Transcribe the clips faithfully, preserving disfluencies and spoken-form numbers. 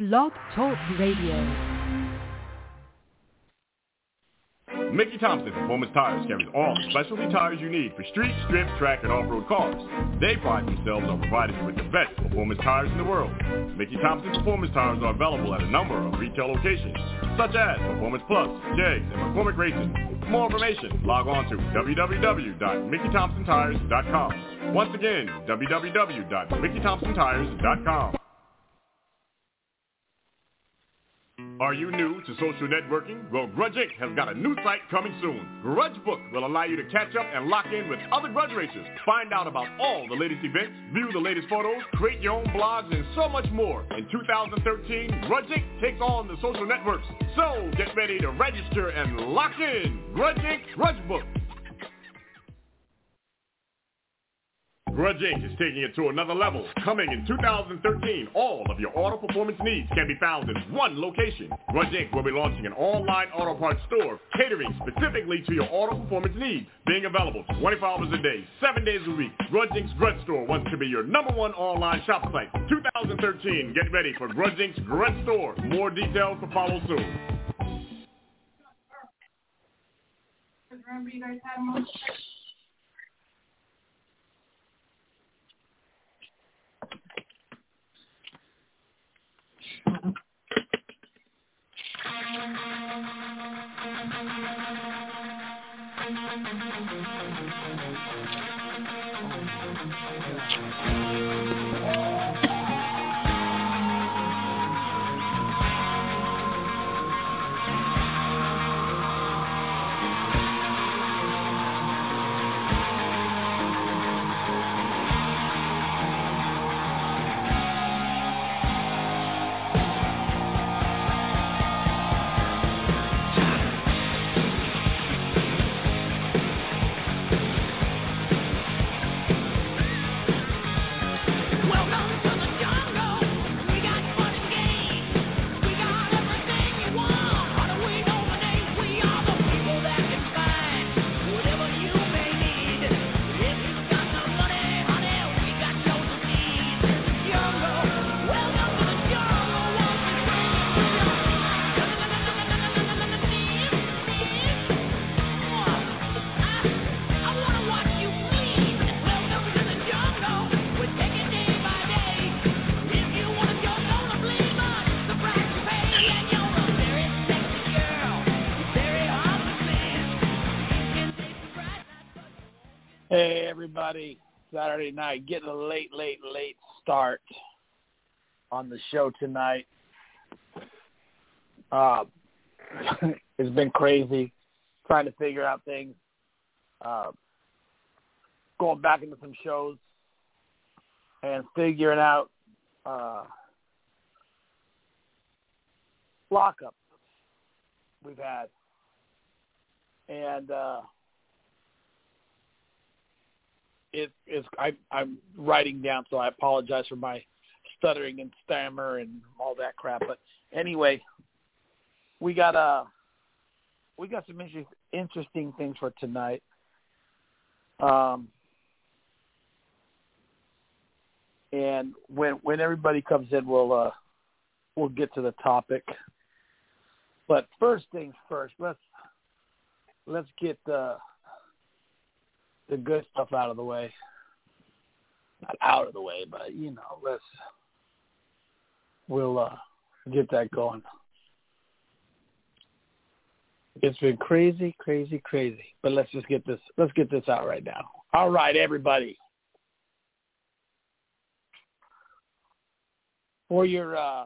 Blog Talk Radio. Mickey Thompson Performance Tires carries all the specialty tires you need for street, strip, track, and off-road cars. They pride themselves on providing you with the best performance tires in the world. Mickey Thompson Performance Tires are available at a number of retail locations, such as Performance Plus, Jegs, and McCormick Racing. For more information, log on to w w w dot mickey thompson tires dot com. Once again, w w w dot mickey thompson tires dot com. Are you new to social networking? Well, Grudge Incorporated has got a new site coming soon. Grudge Book will allow you to catch up and lock in with other Grudge racers. Find out about all the latest events, view the latest photos, create your own blogs, and so much more. In two thousand thirteen, Grudge Incorporated takes on the social networks. So get ready to register and lock in. Grudge Incorporated Grudge Book. Grudge Incorporated is taking it to another level. Coming in two thousand thirteen, all of your auto performance needs can be found in one location. Grudge Incorporated will be launching an online auto parts store catering specifically to your auto performance needs, being available twenty-four hours a day, seven days a week. Grudge Incorporated's Grudge Store wants to be your number one online shop site. two thousand thirteen, get ready for Grudge Incorporated's Grudge Store. More details to follow soon. Remember you guys had them. Hey, everybody. Saturday night, getting a late, late, late start on the show tonight. Uh, it's been crazy trying to figure out things, uh, going back into some shows and figuring out uh, lockups we've had. And uh, It is. I, I'm writing down, so I apologize for my stuttering and stammer and all that crap. But anyway, we got uh, we got some inter- interesting things for tonight. Um, and when when everybody comes in, we'll uh, we'll get to the topic. But first things first, let's let's get the. the good stuff out of the way. Not out of the way, but, you know, let's, we'll uh, get that going. It's been crazy, crazy, crazy. But let's just get this, let's get this out right now. All right, everybody. For your, uh,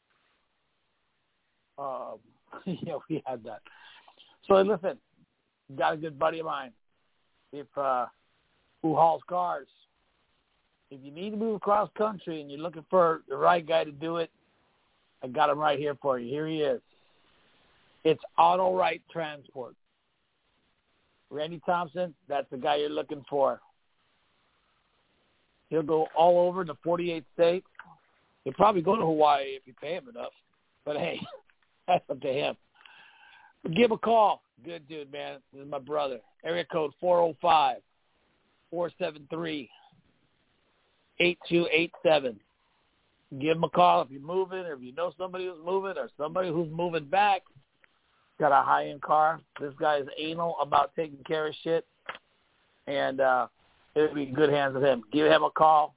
uh, yeah, we had that. So listen, got a good buddy of mine. If uh, who hauls cars. If you need to move across country and you're looking for the right guy to do it, I got him right here for you. Here he is. It's Auto Right Transport. Randy Thompson, that's the guy you're looking for. He'll go all over the forty-eight states. He'll probably go to Hawaii if you pay him enough. But, hey, that's up to him. Give a call. Good dude, man. This is my brother. Area code four oh five, four seven three, eight two eight seven. give him a call if you're moving, or if you know somebody who's moving, or somebody who's moving back, got a high-end car. This guy is anal about taking care of shit, and uh, it'll be in good hands with him. Give him a call,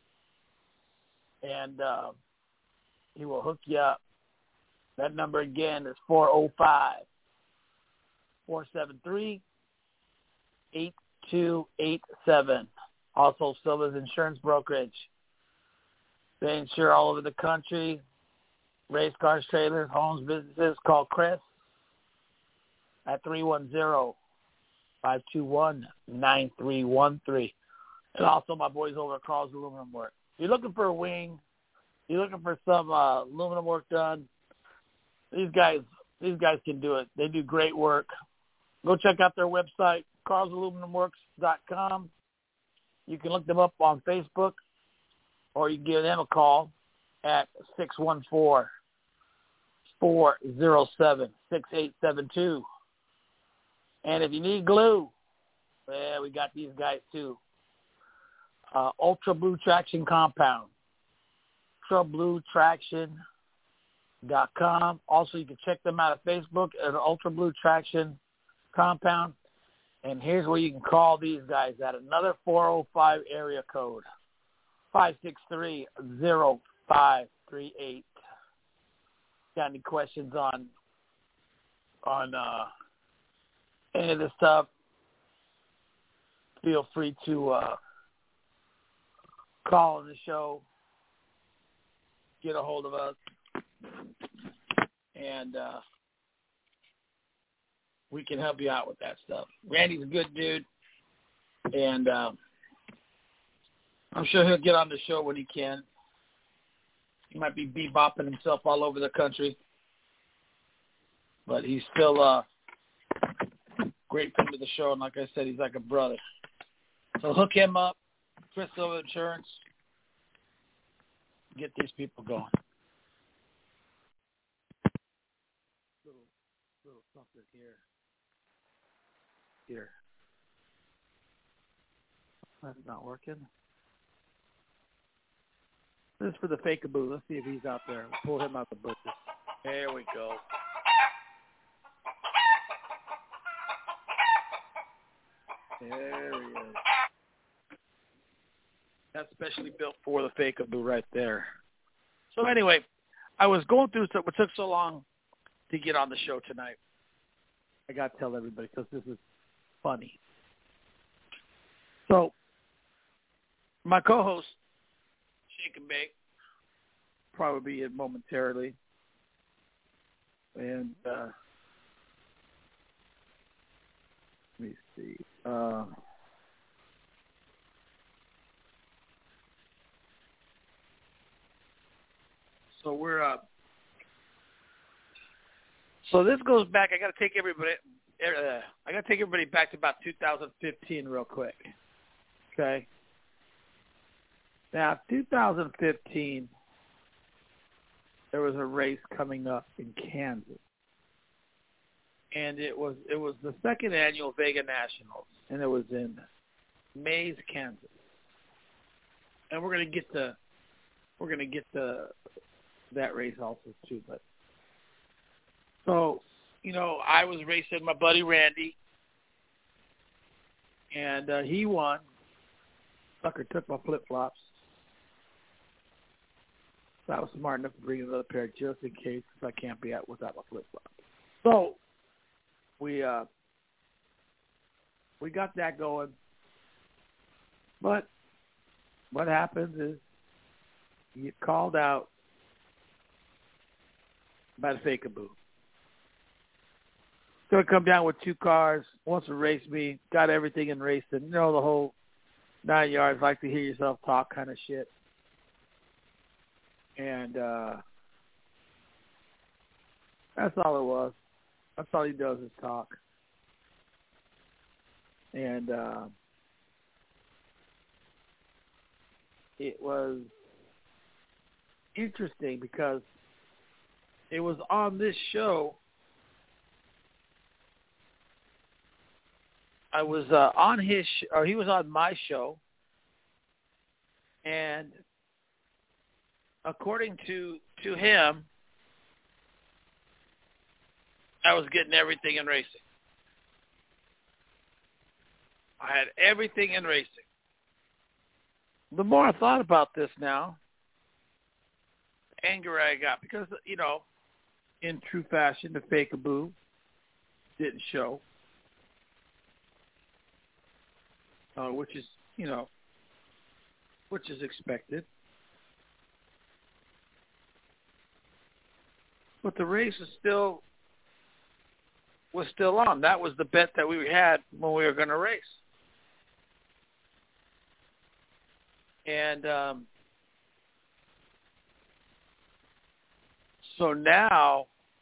and uh, he will hook you up. That number again is four oh five, four seven three, eight two eight seven. Also, Silva's Insurance Brokerage. They insure all over the country. Race cars, trailers, homes, businesses. Call Chris at three one zero, five two one, nine three one three. And also my boys over at Carl's Aluminum Work. If you're looking for a wing, you're looking for some uh, aluminum work done, these guys these guys can do it. They do great work. Go check out their website, carls aluminum works dot com. You can look them up on Facebook, or you can give them a call at six one four, four oh seven, six eight seven two. And if you need glue, well, we got these guys too. Uh, Ultra Blue Traction Compound. ultra blue traction dot com. Also, you can check them out at Facebook at Ultra Blue Traction Compound. And here's where you can call these guys at another four oh five area code, five six three, oh five three eight. Got any questions on on uh, any of this stuff, feel free to uh, call on the show, get a hold of us, and uh, we can help you out with that stuff. Randy's a good dude, and uh, I'm sure he'll get on the show when he can. He might be bebopping himself all over the country, but he's still a great friend to the show, and like I said, he's like a brother. So hook him up, Chris Silva Insurance. Get these people going. Little, little something here. Here. That's not working. This is for the Fakeaboo. Let's see if he's out there. Pull him out the bushes. There we go. There he is. That's specially built for the Fakeaboo right there. So anyway, I was going through so it took so long to get on the show tonight. I got to tell everybody because this is funny. So my co-host, Shake and Bake, probably be in momentarily. And uh, let me see. Uh, so we're up. Uh, so this goes back. I got to take everybody. Uh, I got to take everybody back to about two thousand fifteen, real quick. Okay. Now, two thousand fifteen, there was a race coming up in Kansas, and it was it was the second annual Vega Nationals, and it was in Mays, Kansas. And we're gonna get to we're gonna get to that race also too. But so, you know, I was racing my buddy Randy, and uh, he won. Sucker took my flip flops. So I was smart enough to bring another pair just in case, because I can't be out without my flip flops. So we uh, we got that going. But what happens is you get called out by the Fakeaboo. Going to come down with two cars, wants to race me, got everything in racing, you know, the whole nine yards, like to hear yourself talk kind of shit. And uh, that's all it was. That's all he does is talk. And uh, it was interesting because it was on this show. I was uh, on his, sh- or he was on my show, and according to, to him, I was getting everything in racing. I had everything in racing. The more I thought about this now, the angrier I got because, you know, in true fashion, the fake-a-boo didn't show, uh, which is, you know, which is expected. But the race is still was still on. That was the bet that we had when we were going to race. And um, so now,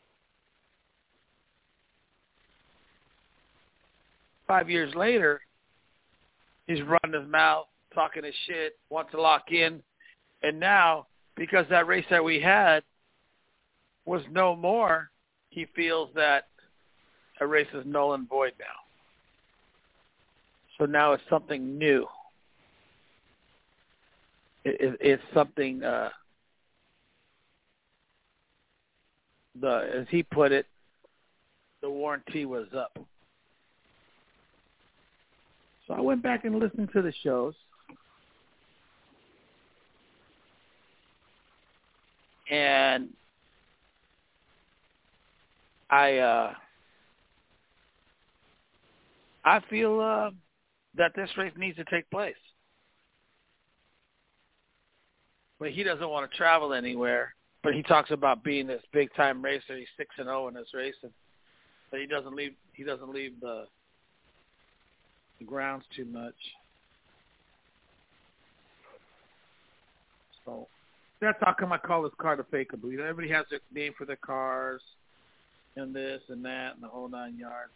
five years later, he's running his mouth, talking his shit, wants to lock in. And now, because that race that we had was no more, he feels that a race is null and void now. So now it's something new. It, it, it's something, uh, the as he put it, the warranty was up. So I went back and listened to the shows. And I uh, I feel uh, that this race needs to take place. But he doesn't want to travel anywhere. But he talks about being this big time racer. He's six and zero in this race, and but he doesn't leave. He doesn't leave the, the grounds too much. So that's how come I call this car the Fake-a-Boo. You know, everybody has their name for their cars, and this and that, and the whole nine yards.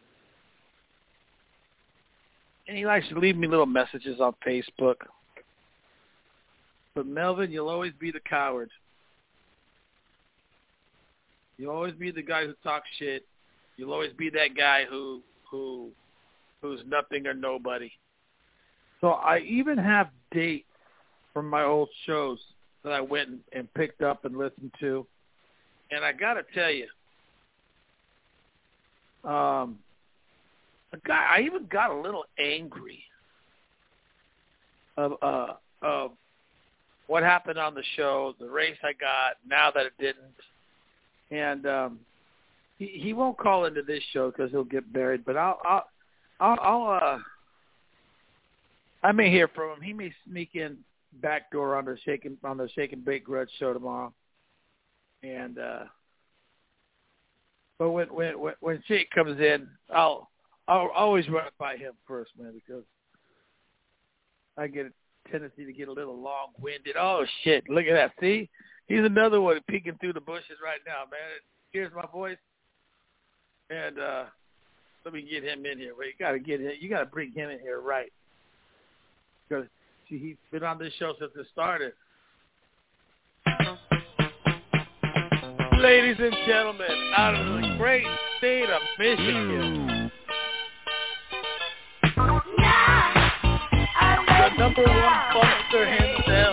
And he likes to leave me little messages on Facebook. But Melvin, you'll always be the coward. You'll always be the guy who talks shit. You'll always be that guy who who who's nothing or nobody. So I even have dates from my old shows that I went and, and picked up and listened to. And I got to tell you, um, a guy, I even got a little angry of, uh, of what happened on the show, the race I got, now that it didn't. And um, he he won't call into this show because he'll get buried. But I'll I'll I'll, I'll uh, I may hear from him. He may sneak in backdoor on the Shakin' on the Shakin' Bake Grudge show tomorrow. And uh, but when when when Shake comes in, I'll I'll always run it by him first, man, because I get a tendency to get a little long-winded. Oh shit! Look at that. See, he's another one peeking through the bushes right now, man. Here's my voice, and uh, let me get him in here. Well, you gotta get him. You gotta bring him in here, right? Because see, he's been on this show since it started. Ladies and gentlemen, out of the great state of Michigan, the number one funkster himself.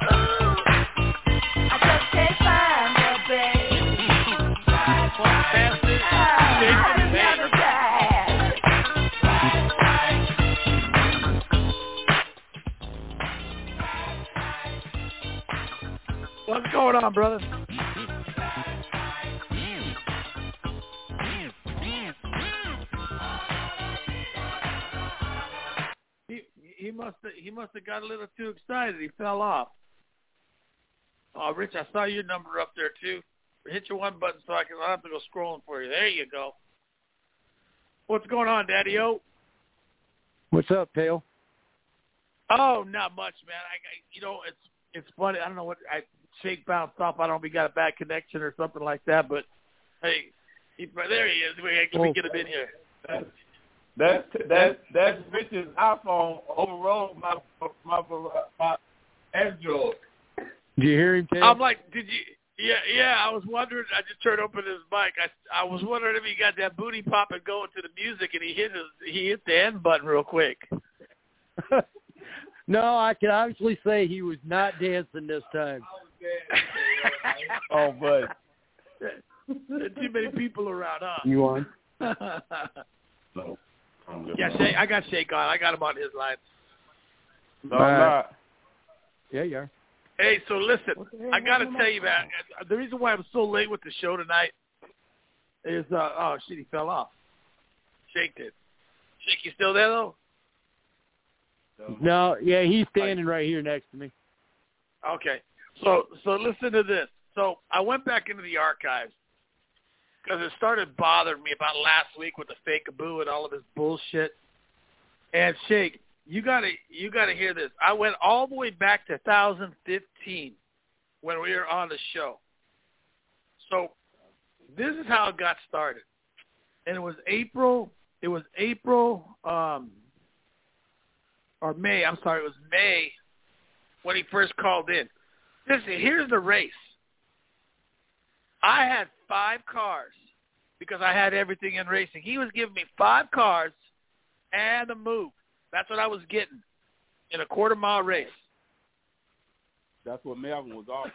What's going on, brother? He he must have he must have got a little too excited. He fell off. Oh, Rich, I saw your number up there too. Hit your one button so I can I have to go scrolling for you. There you go. What's going on, Daddy-O? What's up, Pale? Oh, not much, man. I, I you know it's it's funny. I don't know what I. Shake bounced off. I don't know if he got a bad connection or something like that, but hey, he, there he is. Let me get him in here. That's that's that's Rich's iPhone overrode my my my Android. Did you hear him, Ted? I'm like, did you? Yeah, yeah. I was wondering. I just turned open his mic. I I was wondering if he got that booty popping going to the music, and he hit his he hit the end button real quick. No, I can obviously say he was not dancing this time. Oh, but too many people around, huh? You on? no. Yeah, Shay, I got Shake on. I got him on his line. No, I'm not. Yeah, you are. Hey, so listen, I got to tell you, man, the reason why I'm so late with the show tonight is, uh, oh, shit, he fell off. Shake did. Shake, you still there, though? No, yeah, he's standing right here next to me. Okay. So so listen to this. So I went back into the archives because it started bothering me about last week with the fake-a-boo and all of this bullshit. And, Shake, you gotta you gotta hear this. I went all the way back to two thousand fifteen when we were on the show. So this is how it got started. And it was April, it was April, um, or May, I'm sorry, it was May when he first called in. Listen, here's the race. I had five cars because I had everything in racing. He was giving me five cars and a move. That's what I was getting in a quarter-mile race. That's what Melvin was offering.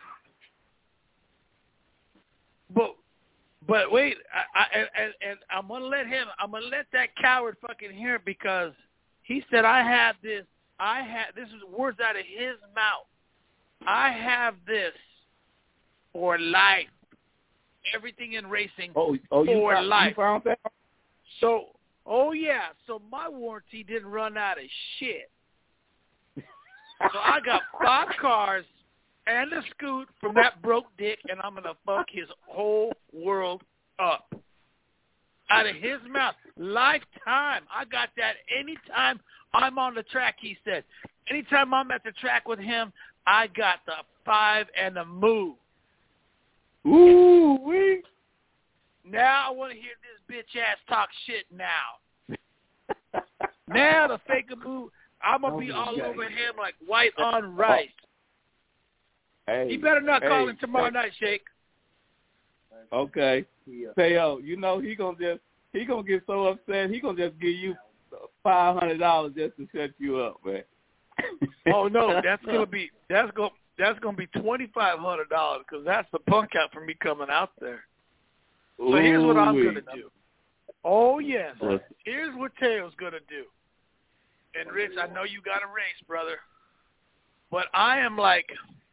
But, but wait, I, I, and, and I'm gonna let him. I'm gonna let that coward fucking hear it because he said I have this. I have this is words out of his mouth. I have this for life. Everything in racing oh, oh, you for found, life. You found that? So, oh yeah. So my warranty didn't run out of shit. So I got five cars and a scoot from that broke dick, and I'm gonna fuck his whole world up. Out of his mouth, lifetime. I got that anytime I'm on the track. He said, anytime I'm at the track with him, I got the five and the move. Ooh, wee. Now I want to hear this bitch ass talk shit now. Now the fake move, I'm gonna be all over him like white on rice. Hey, he better not hey, call him tomorrow hey. night, Shake. Okay. Say, yo, you know he gonna just he gonna get so upset. He gonna just give you five hundred dollars just to shut you up, man. Oh no, that's gonna be that's gonna that's gonna be twenty five hundred dollars because that's the punk out for me coming out there. So here's what I'm gonna do. Oh yes, here's what Teo's gonna do. And Rich, I know you got a race, brother, but I am like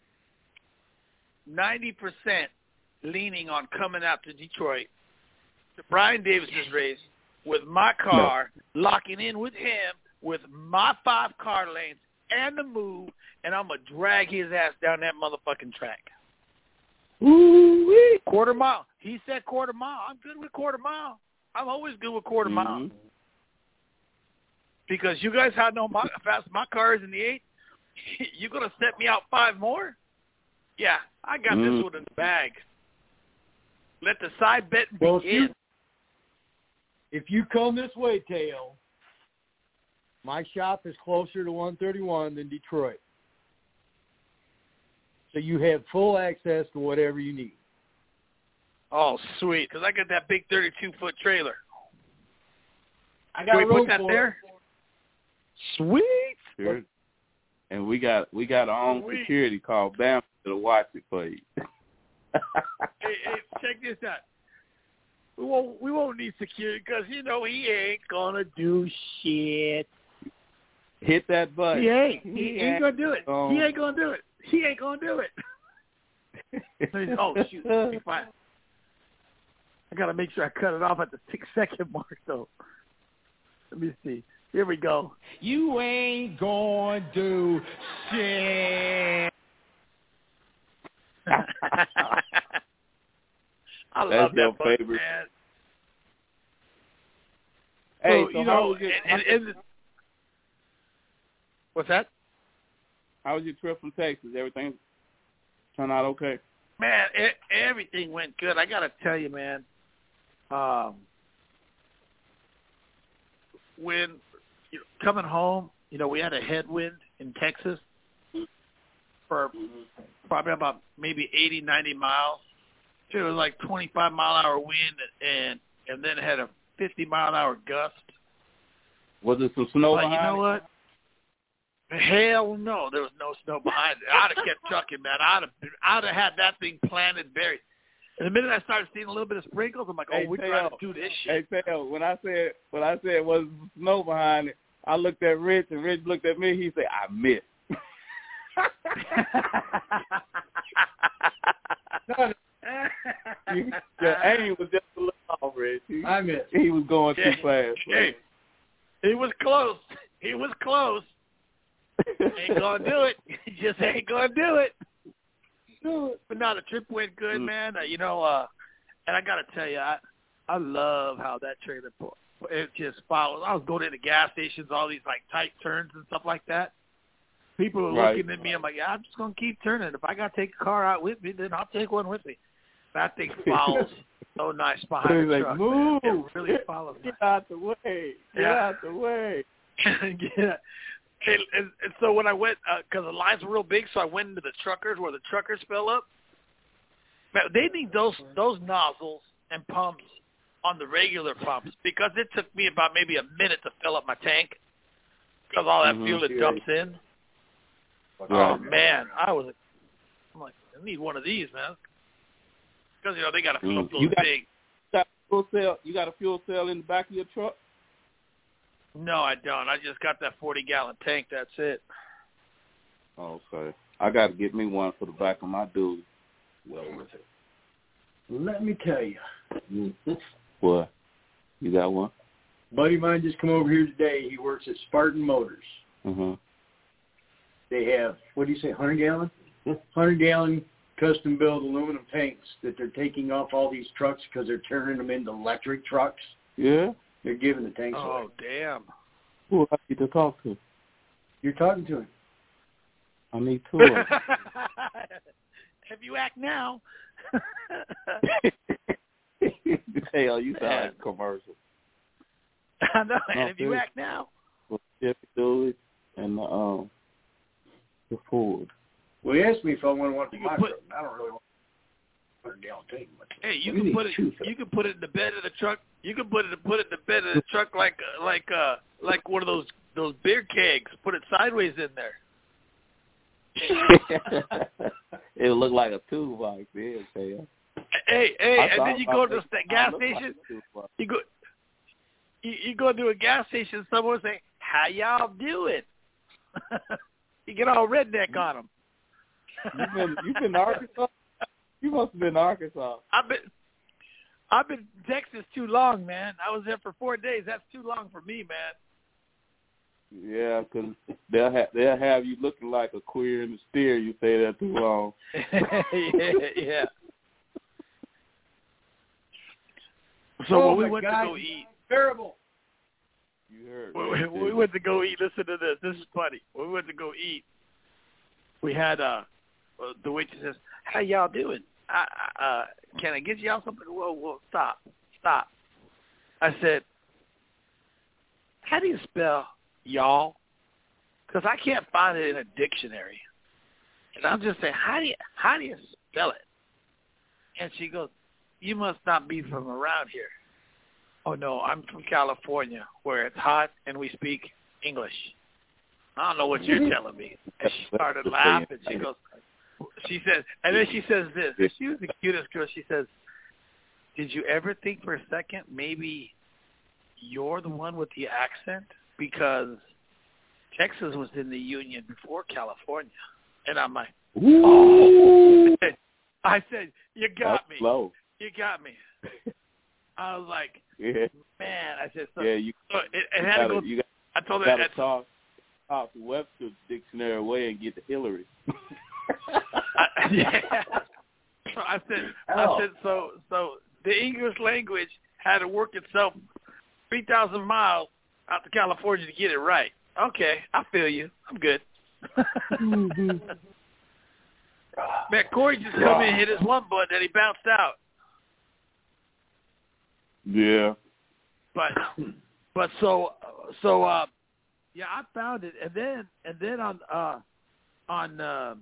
ninety percent leaning on coming out to Detroit to Brian Davis's race with my car, no. locking in with him with my five car lanes and the move, and I'm going to drag his ass down that motherfucking track. Ooh-wee. Quarter mile. He said quarter mile. I'm good with quarter mile. I'm always good with quarter mm-hmm. mile. Because you guys how know my, how fast my car is in the eight. You going to set me out five more? Yeah, I got mm-hmm. this one in the bag. Let the side bet begin. Well, if you, if you come this way, Teo, my shop is closer to one thirty-one than Detroit. So you have full access to whatever you need. Oh, sweet, because I got that big thirty-two foot trailer. I got Can we room put that for there? It. Sweet. Sure. And we got we got our own Sweet. security called Bam to watch it for you. hey, hey, check this out. We won't we won't need security because you know he ain't gonna do shit. Hit that button. He ain't. He, he ain't gonna do it. Um, he ain't gonna do it. He ain't gonna do it. Oh shoot! Be fine. I gotta make sure I cut it off at the six second mark though. Let me see. Here we go. You ain't gonna do shit. I love That's that your button, favorite. man. Hey, so, so you how know, was your, and, and, and, what's that? How was your trip from Texas? Everything turned out okay? Man, it, everything went good. I got to tell you, man, um, when you know, coming home, you know, we had a headwind in Texas for probably about maybe eighty, ninety miles. It was like twenty-five mile an hour wind, and and then it had a fifty mile an hour gust. Was it some snow But behind you know it? what? Hell no, there was no snow behind it. I'd have kept trucking, man. I'd have, I'd have had that thing planted, buried. And the minute I started seeing a little bit of sprinkles, I'm like, oh, hey, we're Teo, trying to do this shit. Hey, Teo, when I said when I said was snow behind it, I looked at Rich, and Rich looked at me. He said, "I missed." Your aim was just a little off, Rich. He, I missed. He was going Yeah. too fast. Hey, he was close. He was close. Ain't gonna do it. Just ain't gonna do it. But no, the trip went good, man. Uh, you know, uh, and I gotta tell you, I I love how that trailer pulled. It just follows. I was going into gas stations, all these like tight turns and stuff like that. People were Right. looking at me. I'm like, yeah, I'm just gonna keep turning. If I gotta take a car out with me, then I'll take one with me. That thing follows so nice behind the like, truck. move. Man. It really follows. Get nice. out the way. Get Yeah. out the way. yeah. And, and, and so when I went, because uh, the lines were real big, so I went into the truckers where the truckers fill up. Man, they need those those nozzles and pumps on the regular pumps because it took me about maybe a minute to fill up my tank because all that Mhm. fuel it dumps in. Right. Oh man, I was, I'm like, I need one of these, man, because you know they got to fill up Mm. those You got- big. Got a fuel cell? You got a fuel cell in the back of your truck? No, I don't. I just got that forty gallon tank. That's it. Oh, okay. I got to get me one for the back of my dude. Well worth it. Let me tell you. What? You got one? Buddy of mine just come over here today. He works at Spartan Motors. Mm-hmm. They have, what do you say, one hundred gallon? one hundred gallon custom-built aluminum tanks that they're taking off all these trucks because they're turning them into electric trucks. Yeah? They're giving the tanks away. Oh damn. Who I need to talk to? You're talking to him. I need two of them. If you act now. Hell, you sound like a commercial. I know, and No, if you dude. act now. Well, Chevy Dodge and the um the Ford. Well, he asked me if I want one for You my can put- truck. I don't really want a one hundred gallon tank. But Hey, you we can need put it. two for You can put it in the bed of the truck. You can put it put it in the bed of the truck like uh, like uh like one of those those beer kegs. Put it sideways in there. It'll look like a toolbox, yeah, okay. Hey, hey, I and thought- then you I go to think the it gas look like station. a toolbox. You go. You, you go to a gas station. Someone say, "How y'all doing?" You get all redneck on them. You've been you've been to Arkansas? You must have been to Arkansas. I've been I've been in Texas too long, man. I was there for four days. That's too long for me, man. Yeah, because they'll have they'll have you looking like a queer in the steer. You say that too long. yeah, yeah. So Oh, when we my went God. to go eat, terrible. You heard. when me, we, we didn't went to go eat. Listen to this. This is funny. When we went to go eat, we had uh, uh the waitress says, "How y'all doing? I, I, uh, can I get y'all something?" Whoa, whoa, stop, stop. I said, "How do you spell y'all?" Because I can't find it in a dictionary. And I'm just saying, how do you how do you spell it? And she goes, "You must not be from around here." Oh no, I'm from California, where it's hot and we speak English. I don't know what you're telling me. And she started laughing. She goes, she says, and then she says this. She was the cutest girl. She says, "Did you ever think for a second maybe you're the one with the accent? Because Texas was in the Union before California." And I'm like, oh. I said, "You got That's me. slow. You got me." I was like, Yeah. man, I said, so, Yeah, you, so it, it you had gotta, to go. you I told her gotta that's, talk, talk the Webster dictionary away and get to Hillary. I, yeah. So I said, I said, so, so the English language had to work itself three thousand miles out to California to get it right. Okay, I feel you. I'm good. Man, Corey just come in, hit his one button, and he bounced out. Yeah. But, but so, so, uh, yeah, I found it, and then, and then on, uh, on, um,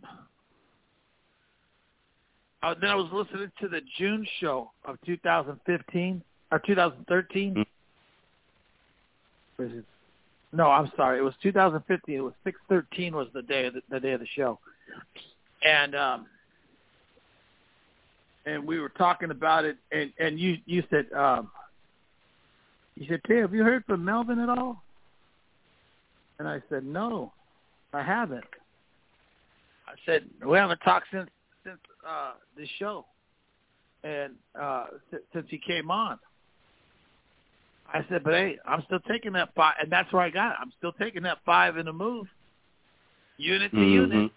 uh, then I was listening to the June show of two thousand fifteen or two thousand thirteen. No, I'm sorry. It was two thousand fifteen. It was six thirteen was the day of the, the day of the show, and um, and we were talking about it, and, and you you said um, you said, "Hey, have you heard from Melvin at all?" And I said, "No, I haven't." I said, "We haven't talked since since uh, this show, and uh, since, since he came on." I said, but hey, I'm still taking that five, and that's where I got it. I'm still taking that five in the move, unit to mm-hmm. unit.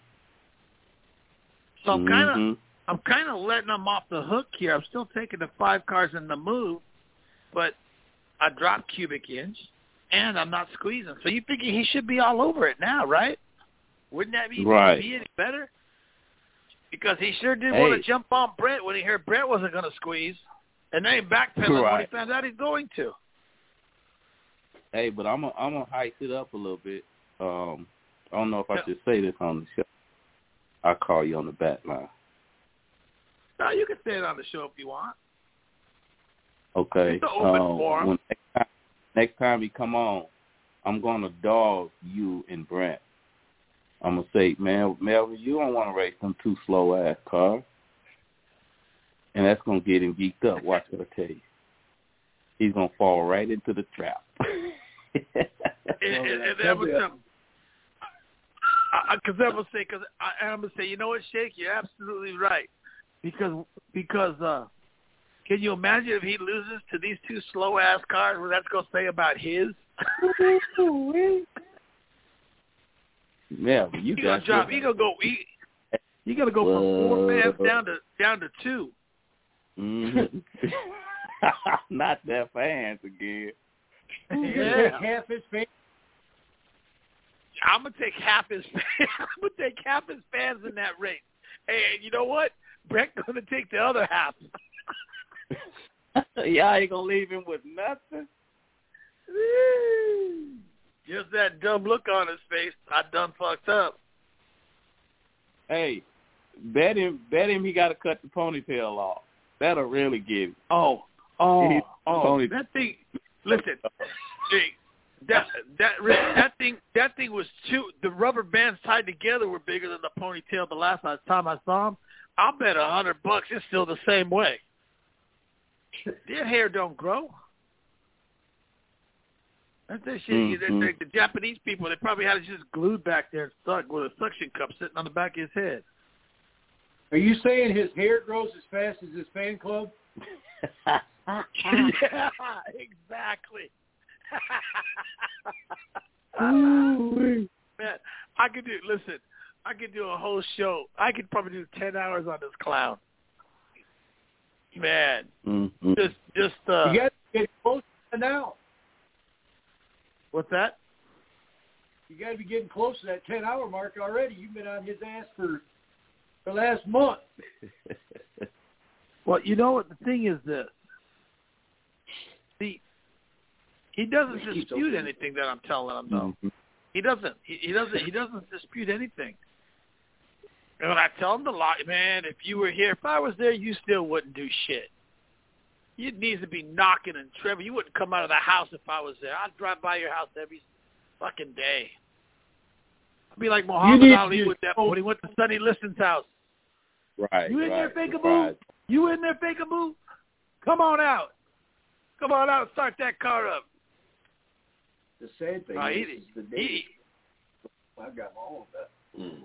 So I'm kind of, mm-hmm. I'm kind of letting them off the hook here. I'm still taking the five cars in the move, but I dropped cubic inch, and I'm not squeezing. So you figure he should be all over it now, right? Wouldn't that be, right. be any better? Because he sure did hey. want to jump on Brett when he heard Brett wasn't going to squeeze, and then he backpedaled right. when he found out he's going to. Hey, but I'm gonna I'm gonna hype it up a little bit. Um, I don't know if I should say this on the show. I'll call you on the back line. No, you can say it on the show if you want. Okay. It's an open um, forum. When next, time, next time you come on, I'm gonna dog you and Brent. I'm gonna say, man, Melvin, you don't want to race them two slow ass cars, and that's gonna get him geeked up. Watch what I tell you. He's gonna fall right into the trap. and, and, and that was something. Because I'm gonna say, because I'm gonna say, you know what, Shake, you're absolutely right. Because because uh, can you imagine if he loses to these two slow ass cars? What that's gonna say about his? Yeah, you he got gonna drop. He gonna go. He, he gonna go from four fans down to down to two. Mm-hmm. Not that fans again. Yeah, half his fans. I'm gonna take half his fans. I'm gonna take half his fans in that race. Hey, and you know what? Brett's gonna take the other half. Y'all ain't gonna leave him with nothing. Just that dumb look on his face. I done fucked up. Hey, bet him. Bet him. He got to cut the ponytail off. That'll really get him. Oh, oh, oh! Pony- that thing. Listen, hey, that that that thing that thing was too. The rubber bands tied together were bigger than the ponytail. The last time I saw him, I'll bet a hundred bucks it's still the same way. Their hair don't grow. That's that shit. Mm-hmm. The, the, the Japanese people, they probably had it just glued back there and stuck with a suction cup sitting on the back of his head. Are you saying his hair grows as fast as his fan club? Yeah, exactly. Ooh, man, I could do. Listen, I could do a whole show. I could probably do ten hours on this clown. Man, mm-hmm. just, just. Uh, you got to get close now. What's that? You got to be getting close to that ten-hour mark already. You've been on his ass for the last month. Well, you know what the thing is this. See, he doesn't dispute anything that I'm telling him, though. Mm-hmm. He doesn't. He, he doesn't. He doesn't dispute anything. And when I tell him to lie, man, if you were here, if I was there, you still wouldn't do shit. You need to be knocking and Trevor. You wouldn't come out of the house if I was there. I'd drive by your house every fucking day. I'd be like Muhammad Ali with that when he went to Sonny Liston's house. Right. You in right, there, Fakeaboo? right. You in there, Fakeaboo? Come on out. Come on out and start that car up. The sad thing uh, is, he, is the day he, I've got all of that. Mm.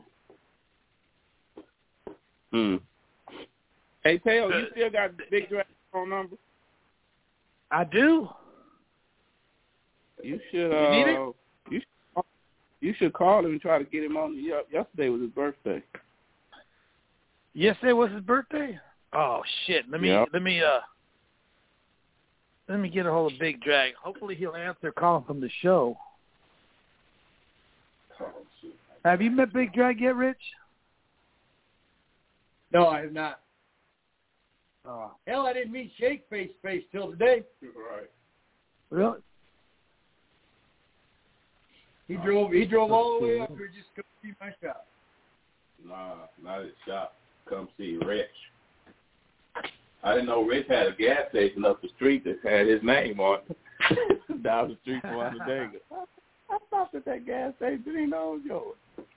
Mm. Hey, Tail, you still got Big Drag's phone number? I do. You should. Uh, You need it? You should, you should call him and try to get him on. Yesterday was his birthday. Yesterday was his birthday? Oh shit! Let me yep. let me uh let me get a hold of Big Drag. Hopefully he'll answer calling from the show. Have you met Big Drag yet, Rich? No, I have not. Oh. Hell, I didn't meet Shake face to face till today. Right. Really? He drove. He drove all the way up here just to come see my shop. Nah, not his shop. Come see Rich. I didn't know Rich had a gas station up the street that had his name on it. Down the street from Onondaga. I stopped at that gas station. Didn't know it was yours.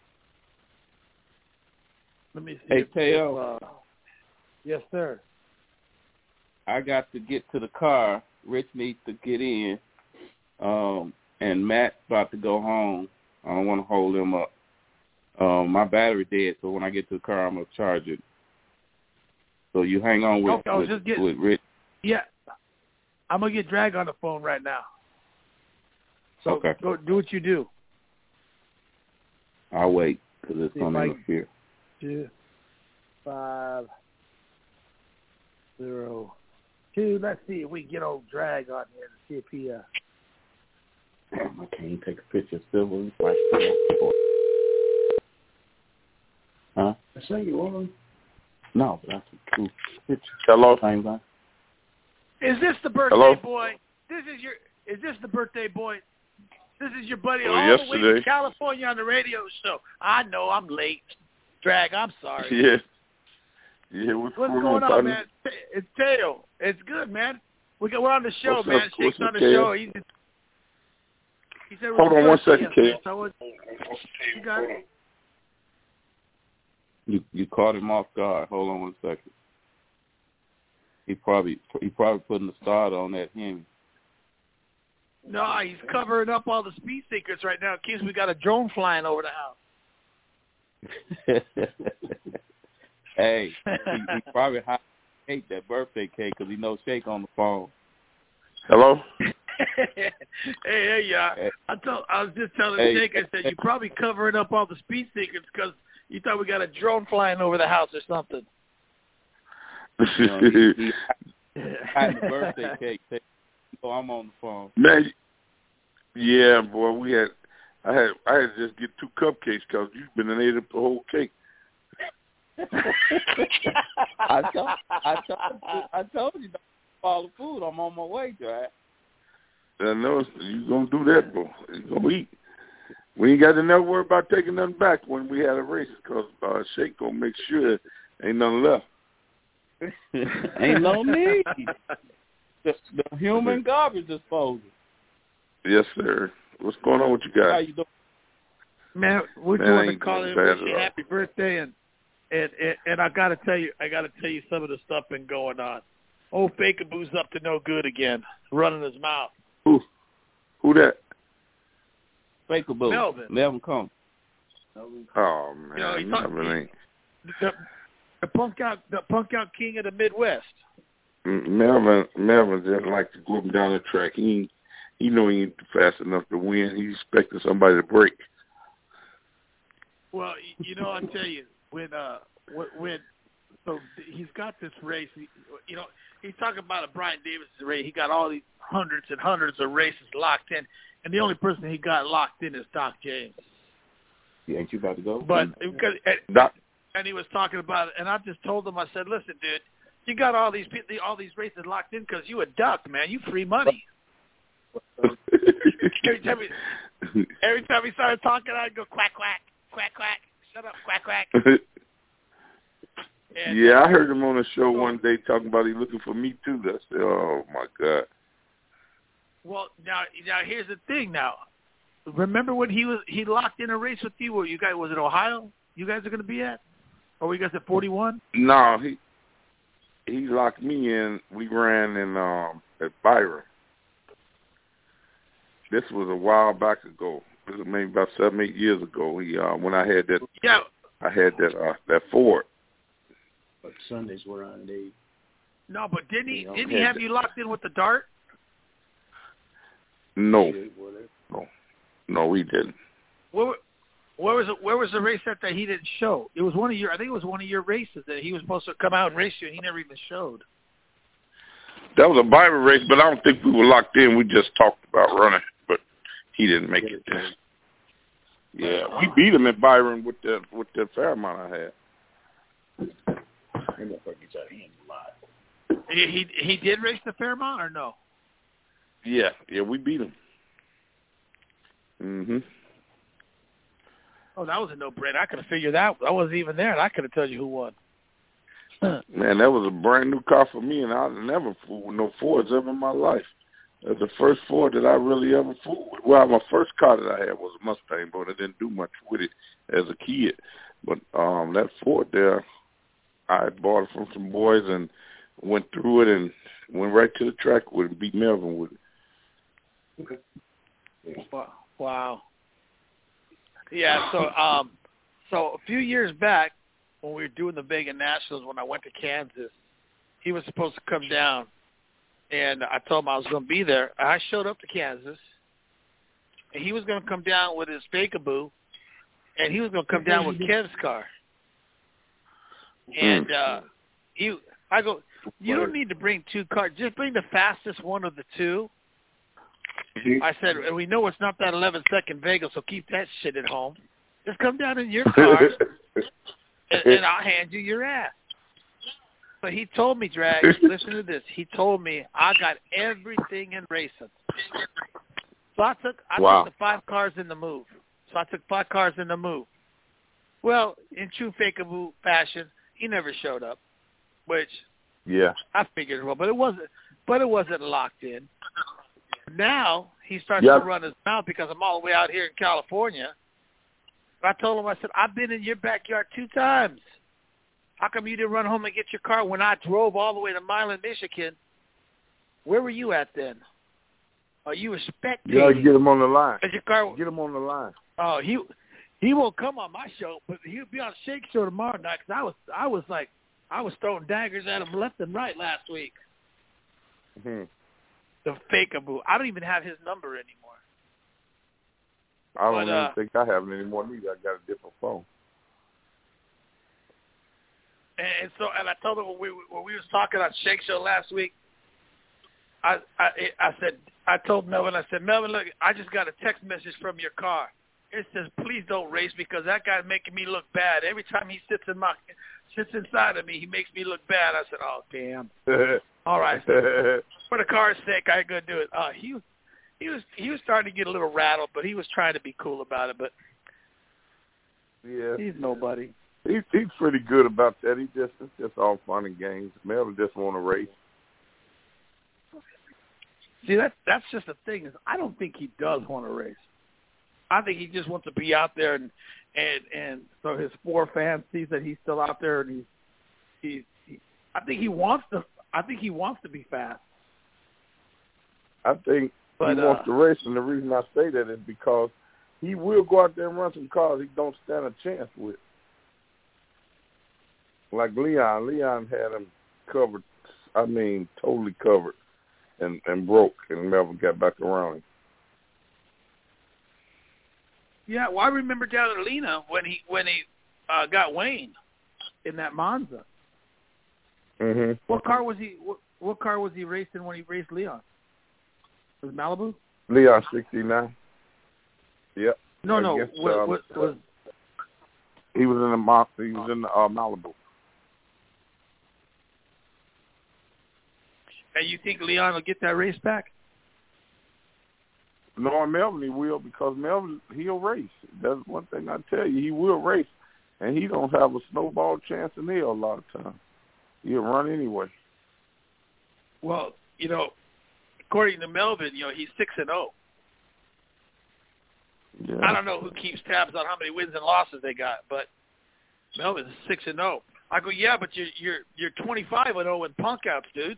Let me see. Hey, if, Teo. Uh, yes, sir. I got to get to the car. Rich needs to get in. Um, and Matt's about to go home. I don't want to hold him up. Um, my battery dead, so when I get to the car, I'm going to charge it. So you hang on with, okay, I was with, just getting, with Rich. Yeah. I'm going to get Drag on the phone right now. So okay. Go do what you do. I'll wait because it's See going to I, interfere. Two, five, zero, two. Let's see if we can get old Drag on here to see if he... Uh... Damn, I can't take a picture of Silver. Huh? I say you on. No, but that's a true picture. Hello? Same thing. Is this the birthday Hello? boy? This is your... Is this the birthday boy? This is your buddy Well, all yesterday. the way from California on the radio show. I know I'm late. Drag, I'm sorry. Yeah. Yeah, what's, What's going going on, on, partner? man? It's Teo. It's good, man. We got, we're on the show, What's man. up? Shake's What's on up, the Teo? show. He, he said, Hold on one second, Teo. So you got it? You you caught him off guard. Hold on one second. He probably he probably putting the start on that Hemi. No, he's covering up all the speed secrets right now in case we got a drone flying over the house. Hey, he, he probably ate that birthday cake because he knows Shake on the phone. Hello? hey, hey, yeah. Hey. I told, I was just telling Hey. Shake, I said, you're probably covering up all the speed secrets because you thought we got a drone flying over the house or something. You know, he, he had the birthday cake. So I'm on the phone. Man, yeah, boy, we had, I had, I had to just get two cupcakes because you've been and ate up the whole cake. I told, I told you, I told you, don't follow the food. I'm on my way, Drag. I know you gonna do that, boy. You gonna eat. We ain't got to never worry about taking nothing back when we had a race because uh, Shake gonna make sure ain't nothing left. Ain't no need. The, the human garbage disposal. Yes, sir. What's going on with you How guys? you doing? Man, we Man, just want I to ain't call doing in, bad wish at you all. happy birthday, and and and, and I got to tell you, I got to tell you some of the stuff been going on. Old Fakaboo's up to no good again, running his mouth. Who? Who that? Fakaboo. Melvin. Melvin come. Oh man, You know, he Melvin thought- ain't. The, the punk out, the punk out king of the Midwest. Melvin, Melvin just like to go up and down the track. He ain't, he know he ain't fast enough to win. He's expecting somebody to break. Well, y- you know, I'll tell you, when, uh, when, when so he's got this race, he, you know, he's talking about a Brian Davis race. He got all these hundreds and hundreds of races locked in, and the only person he got locked in is Doc James. Yeah, ain't you about to go? But, because, and, Doc, and he was talking about it, and I just told him, I said, listen, dude, you got all these pe- all these races locked in because you a duck, man. You free money. every time he, every time he started talking, I'd go quack quack quack quack. Shut up, quack quack. And, yeah, I heard him on a show one day talking about he looking for me too. I said, oh my God. Well, now now here's the thing. Now, remember when he was he locked in a race with you? Where you guys was it Ohio? You guys are going to be at, or were you guys at forty-one? No, he he locked me in. We ran in um at Byron. This was a while back ago. This was maybe about seven, eight years ago. He uh, when I had that Yeah. I had that uh, that Ford. But Sundays were on day. No, but didn't he You know, didn't he had have the- you locked in with the dart? No, no, no, he didn't. Where, where was it, where was the race that, that he didn't show? It was one of your I think it was one of your races that he was supposed to come out and race you, and he never even showed. That was a Bible race, but I don't think we were locked in. We just talked about running, but he didn't make it. Yeah, we beat him at Byron with that with that Fairmont I had. He, he he did race the Fairmont or no? Yeah, yeah, we beat him. Mhm. Oh, that was a no-brainer. I could have figured that. I wasn't even there, and I could have told you who won. Man, that was a brand new car for me, and I've never fooled with no Fords ever in my life. That's the first Ford that I really ever flew with. Well, my first car that I had was a Mustang, but I didn't do much with it as a kid. But um, that Ford there, I bought it from some boys and went through it and went right to the track with it and beat Melvin with it. Okay. Yeah. Wow. Yeah, so um, so a few years back when we were doing the Vegas Nationals, when I went to Kansas, he was supposed to come down, and I told him I was going to be there. I showed up to Kansas, and he was going to come down with his Fakaboo, and he was going to come down with Kev's car. And uh, he, I go, you don't need to bring two cars. Just bring the fastest one of the two. I said, we know it's not that eleven-second Vegas, so keep that shit at home. Just come down in your car, and, and I'll hand you your ass. But he told me, Drag, listen to this. He told me I got everything in racing. So I took I wow. took the five cars in the move. So I took five cars in the move. Well, in true Fakaboo fashion, he never showed up, which yeah, I figured well, but it wasn't. But it wasn't locked in. Now he starts yep. to run his mouth because I'm all the way out here in California. I told him, I said, I've been in your backyard two times. How come you didn't run home and get your car when I drove all the way to Milan, Michigan? Where were you at then? Oh, you were spectating. You gotta get him on the line. Your car, get him on the line. Oh, he he won't come on my show, but he'll be on Shake Show tomorrow night. Cause I was I was like I was throwing daggers at him left and right last week. Mm-hmm. The Fakaboo. I don't even have his number anymore. I don't but, even uh, think I have it anymore neither. I got a different phone. And so, and I told him when we when we was talking on Shake Show last week, I I I said I told Melvin, I said, Melvin, look, I just got a text message from your car. It says, please don't race because that guy's making me look bad. Every time he sits in my sits inside of me, he makes me look bad. I said, oh damn. All right. So, for the car's sake, I ain't gonna do it. Uh, he he was he was starting to get a little rattled, but he was trying to be cool about it. But yeah, he's nobody. He's he's pretty good about that. He just it's just all fun and games. Melvin just want to race. See, that that's just the thing is I don't think he does want to race. I think he just wants to be out there and and and so his four fans sees that he's still out there and he's he's he, I think he wants to I think he wants to be fast. I think but, he uh, wants to race, and the reason I say that is because he will go out there and run some cars he don't stand a chance with. Like Leon, Leon had him covered. I mean, totally covered, and and broke, and Melvin got back around him. Yeah, well, I remember down in Lena when he when he uh, got Wayne in that Monza. Mhm. What car was he? What, what car was he racing when he raced Leon? Was it Malibu? Leon sixty-nine. Yep. No, no. Against, What, um, what was? He was in the Mo- He was in the, uh, Malibu. And you think Leon will get that race back? No, Melvin he will because Melvin he'll race. That's one thing I tell you. He will race, and he don't have a snowball chance in hell a lot of times. He'll run anyway. Well, you know, according to Melvin, you know he's six and zero. Yeah. I don't know who keeps tabs on how many wins and losses they got, but Melvin's six and zero. I go, yeah, but you're you're you're twenty-five and zero in punk outs, dude.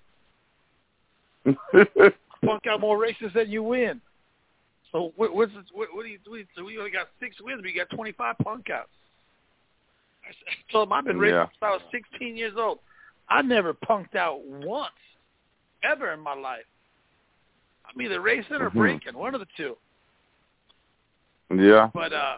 Punk out more races than you win. So what, what's this, what, what do you do? So we only got six wins, but you got twenty-five punk outs. I told him I've been racing yeah. since I was sixteen years old. I never punked out once, ever in my life. I'm either racing or mm-hmm. breaking, one of the two. Yeah. But uh,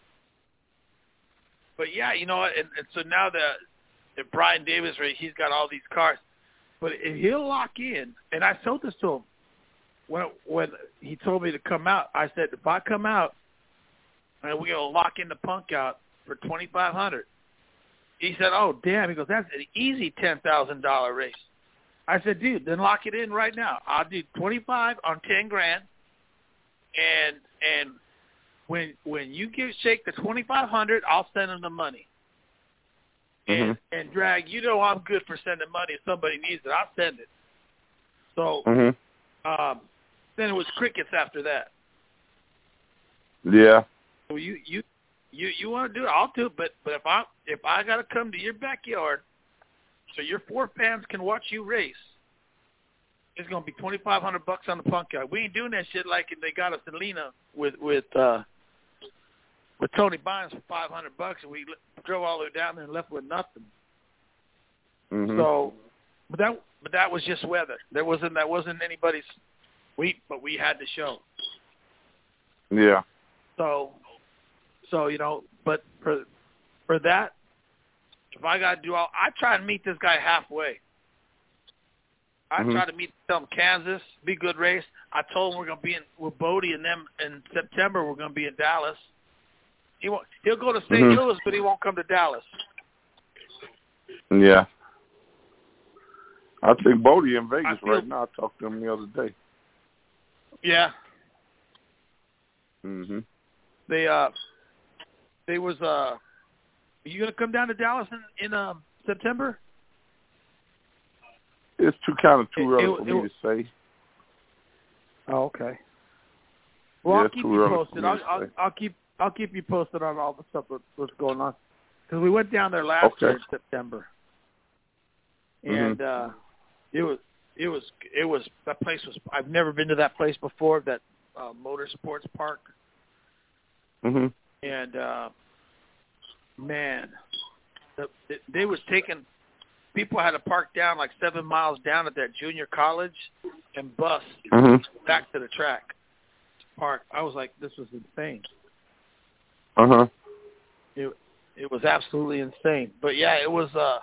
but yeah, you know, and, and so now that if Brian Davis race, he's got all these cars. But if he'll lock in, and I told this to him when when he told me to come out. I said, if I come out and we're gonna lock in the punk out for twenty five hundred, he said, "Oh damn!" He goes, "That's an easy ten thousand dollar race." I said, "Dude, then lock it in right now. I'll do twenty five on ten grand, and and when when you give Shake the twenty five hundred, I'll send him the money." And, mm-hmm. and Drag, you know I'm good for sending money. If somebody needs it, I'll send it. So, mm-hmm. um, then it was crickets after that. Yeah. So you you you you want to do it? I'll do it. But but if I if I got to come to your backyard, so your four fans can watch you race, it's gonna be twenty five hundred bucks on the punk guy. We ain't doing that shit like they got us in Lena with with uh, with Tony Bynes for five hundred bucks, and we drove all the way down there and left with nothing. Mm-hmm. So, but that but that was just weather. There wasn't that wasn't anybody's week, but we had the show. Yeah. So, so you know, but for for that, if I got to do all, I try to meet this guy halfway. I mm-hmm. try to meet them Kansas, be good race. I told him we're gonna be in with Bodie and them in September. We're gonna be in Dallas. He won't. He'll go to Saint Mm-hmm. Louis, but he won't come to Dallas. Yeah. I think Bodie in Vegas feel, right now. I talked to him the other day. Yeah. Mhm. They uh, they was uh, are you gonna come down to Dallas in in um, September? It's too kind of too It- early it- for it- me to say. Oh, okay. Well, Yeah, I'll it's keep too you early for posted. me I'll, to I'll, say. I'll keep I'll keep you posted on all the stuff that, what's going on, because we went down there last Okay. year in September, and uh, it was it was it was that place was. I've never been to that place before. That uh, Motorsports Park, Mhm. and uh, man, the, they was taking. People had to park down like seven miles down at that junior college and bus Mhm. back to the track to park. I was like, this was insane. Uh huh. It it was absolutely insane. But yeah, it was uh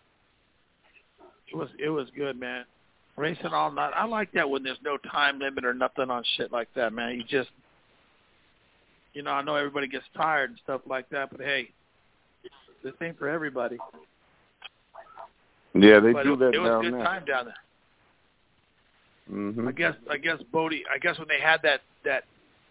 it was it was good, man. Racing all night. I like that when there's no time limit or nothing on shit like that, man. You just you know, I know everybody gets tired and stuff like that, but hey, this ain't for everybody. Yeah, they but do it, that it was down a good there. time down there. Mhm. I guess I guess Bodie. I guess when they had that that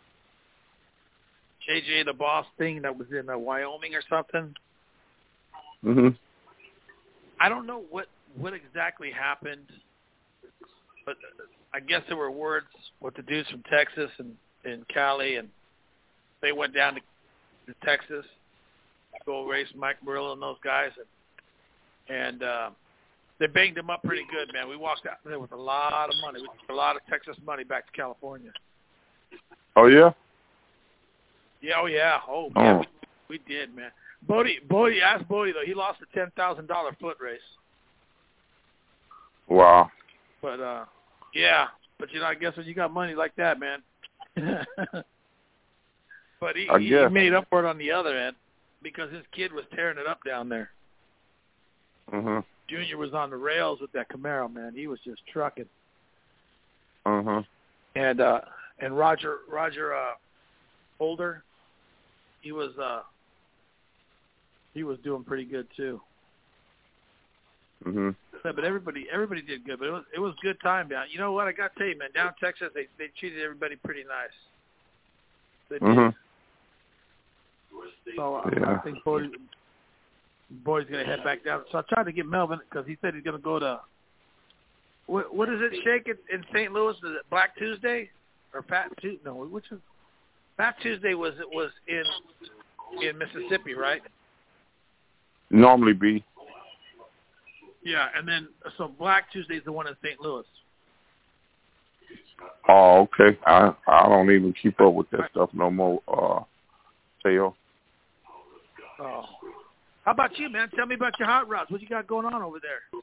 J J the Boss thing that was in uh, Wyoming or something. Mhm. I don't know what what exactly happened, but I guess there were words with the dudes from Texas and and Cali, and they went down to, to Texas to go race Mike Murillo and those guys, and and. Uh, They banged him up pretty good, man. We walked out there with a lot of money. We took a lot of Texas money back to California. Oh yeah. Yeah, oh yeah, oh Oh. yeah, we, we did, man. Bodie, Bodie, ask Bodie though. He lost a ten thousand dollar foot race. Wow. But uh, yeah, but you know, I guess when you got money like that, man. But he, I he, he guess. made up for it on the other end because his kid was tearing it up down there. Mhm. Junior was on the rails with that Camaro, man. He was just trucking. Uh huh. And uh, and Roger Roger uh, Holder, he was uh, he was doing pretty good too. Mhm. Yeah, but everybody everybody did good. But it was it was a good time down. You know what? I got to tell you, man. Down in Texas, they they treated everybody pretty nice. They did. Mhm. So uh, Yeah. I think Bodie, Bodie's gonna head back down. So I tried to get Melvin because he said he's gonna go to. What what is it? Shake in, in Saint Louis? Is it Black Tuesday or Fat Tuesday? No, which is Fat Tuesday was it was in in Mississippi, right? Normally be. Yeah, and then so Black Tuesday is the one in Saint Louis. Oh, okay. I I don't even keep up with that stuff no more. Uh, Teo. Oh, how about you, man? Tell me about your hot rods. What you got going on over there?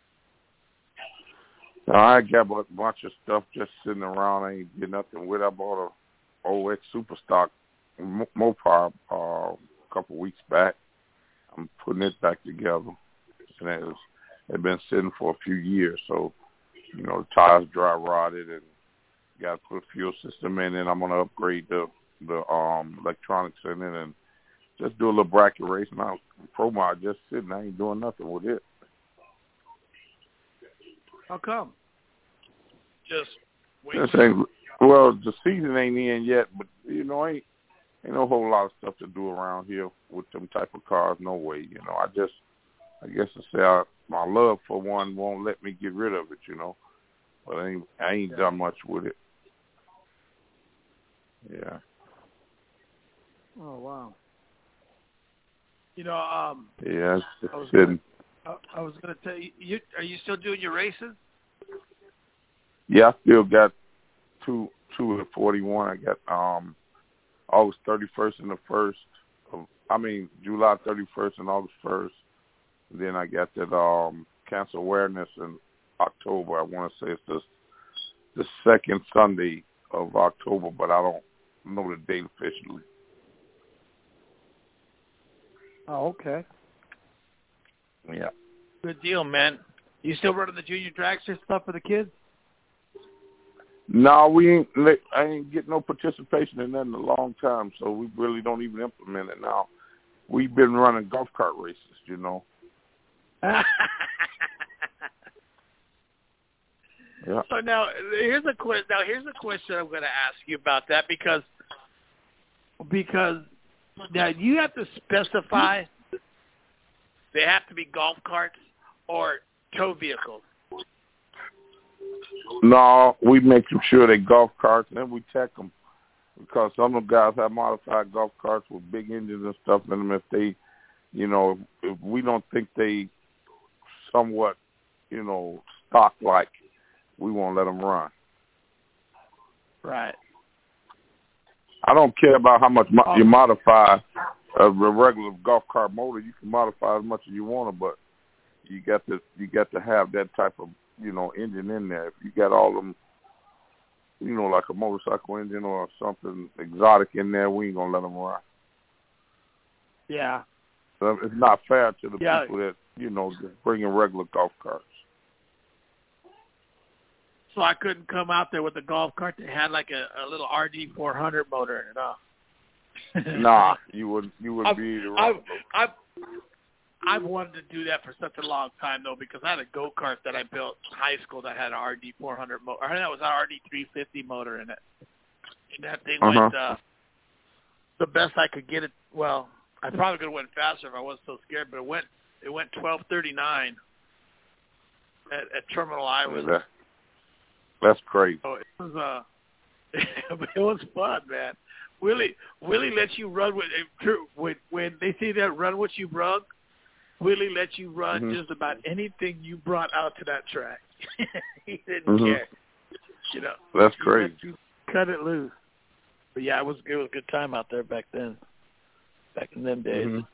I got a bunch of stuff just sitting around. I ain't get nothing with. I bought a O X Superstock Mopar uh, a couple weeks back. I'm putting it back together, and it was, it's been sitting for a few years. So, you know, the tires dry rotted, and got to put a fuel system in, and I'm gonna upgrade the the um electronics in it, and just do a little bracket race. Now, Pro Mod just sitting. I ain't doing nothing with it. How come? Just wait. This ain't, well, the season ain't in yet, but you know, ain't ain't no whole lot of stuff to do around here with them type of cars. No way, you know. I just, I guess to say, I, my love for one won't let me get rid of it, you know. But I ain't, I ain't done much with it. Yeah. Oh wow. You know, um. Yeah, it's I was sitting. gonna, I, I was going to tell you, you. Are you still doing your races? Yeah, I still got two two at forty-one. I got um August thirty-first and the first. Of, I mean July thirty-first and August first. And then I got that um cancer awareness in October. I want to say it's the the second Sunday of October, but I don't know the date officially. Oh, okay. Yeah. Good deal, man. You still running the junior dragster stuff for the kids? No, we ain't. I ain't get no participation in that in a long time, so we really don't even implement it now. We've been running golf cart races, you know. Yeah. Yeah. So now here's a question. Now here's a question I'm going to ask you about that because because now you have to specify they have to be golf carts or tow vehicles. No, we make sure they golf carts, and then we check them because some of the guys have modified golf carts with big engines and stuff in them. If they, you know, if, if we don't think they somewhat, you know, stock like, we won't let them run. Right. I don't care about how much mo- you modify a regular golf cart motor. You can modify as much as you want to, but you got to you got to have that type of, you know, engine in there. If you got all them, you know, like a motorcycle engine or something exotic in there, we ain't gonna let them run. Yeah. So it's not fair to the yeah. people that, you know, just bring in regular golf carts. So I couldn't come out there with a golf cart that had like a, a little R D four hundred motor in it, huh? Nah, you would you would I've, be the I've, I've, I've wanted to do that for such a long time though, because I had a go kart that I built in high school that had an R D four hundred motor. I think that was an R D three fifty motor in it. And that thing uh-huh. went uh, the best I could get it. Well, I probably could have went faster if I wasn't so scared, but it went it went twelve thirty nine at, at Terminal Island. That, that's crazy. So it was uh, it was fun, man. Willie Willie lets you run with when when they say that run what you brung. Willie lets you run mm-hmm. just about anything you brought out to that track. He didn't mm-hmm. care. You know, that's he crazy. let you cut it loose. But yeah, it was it was a good time out there back then. Back in them days. Mm-hmm.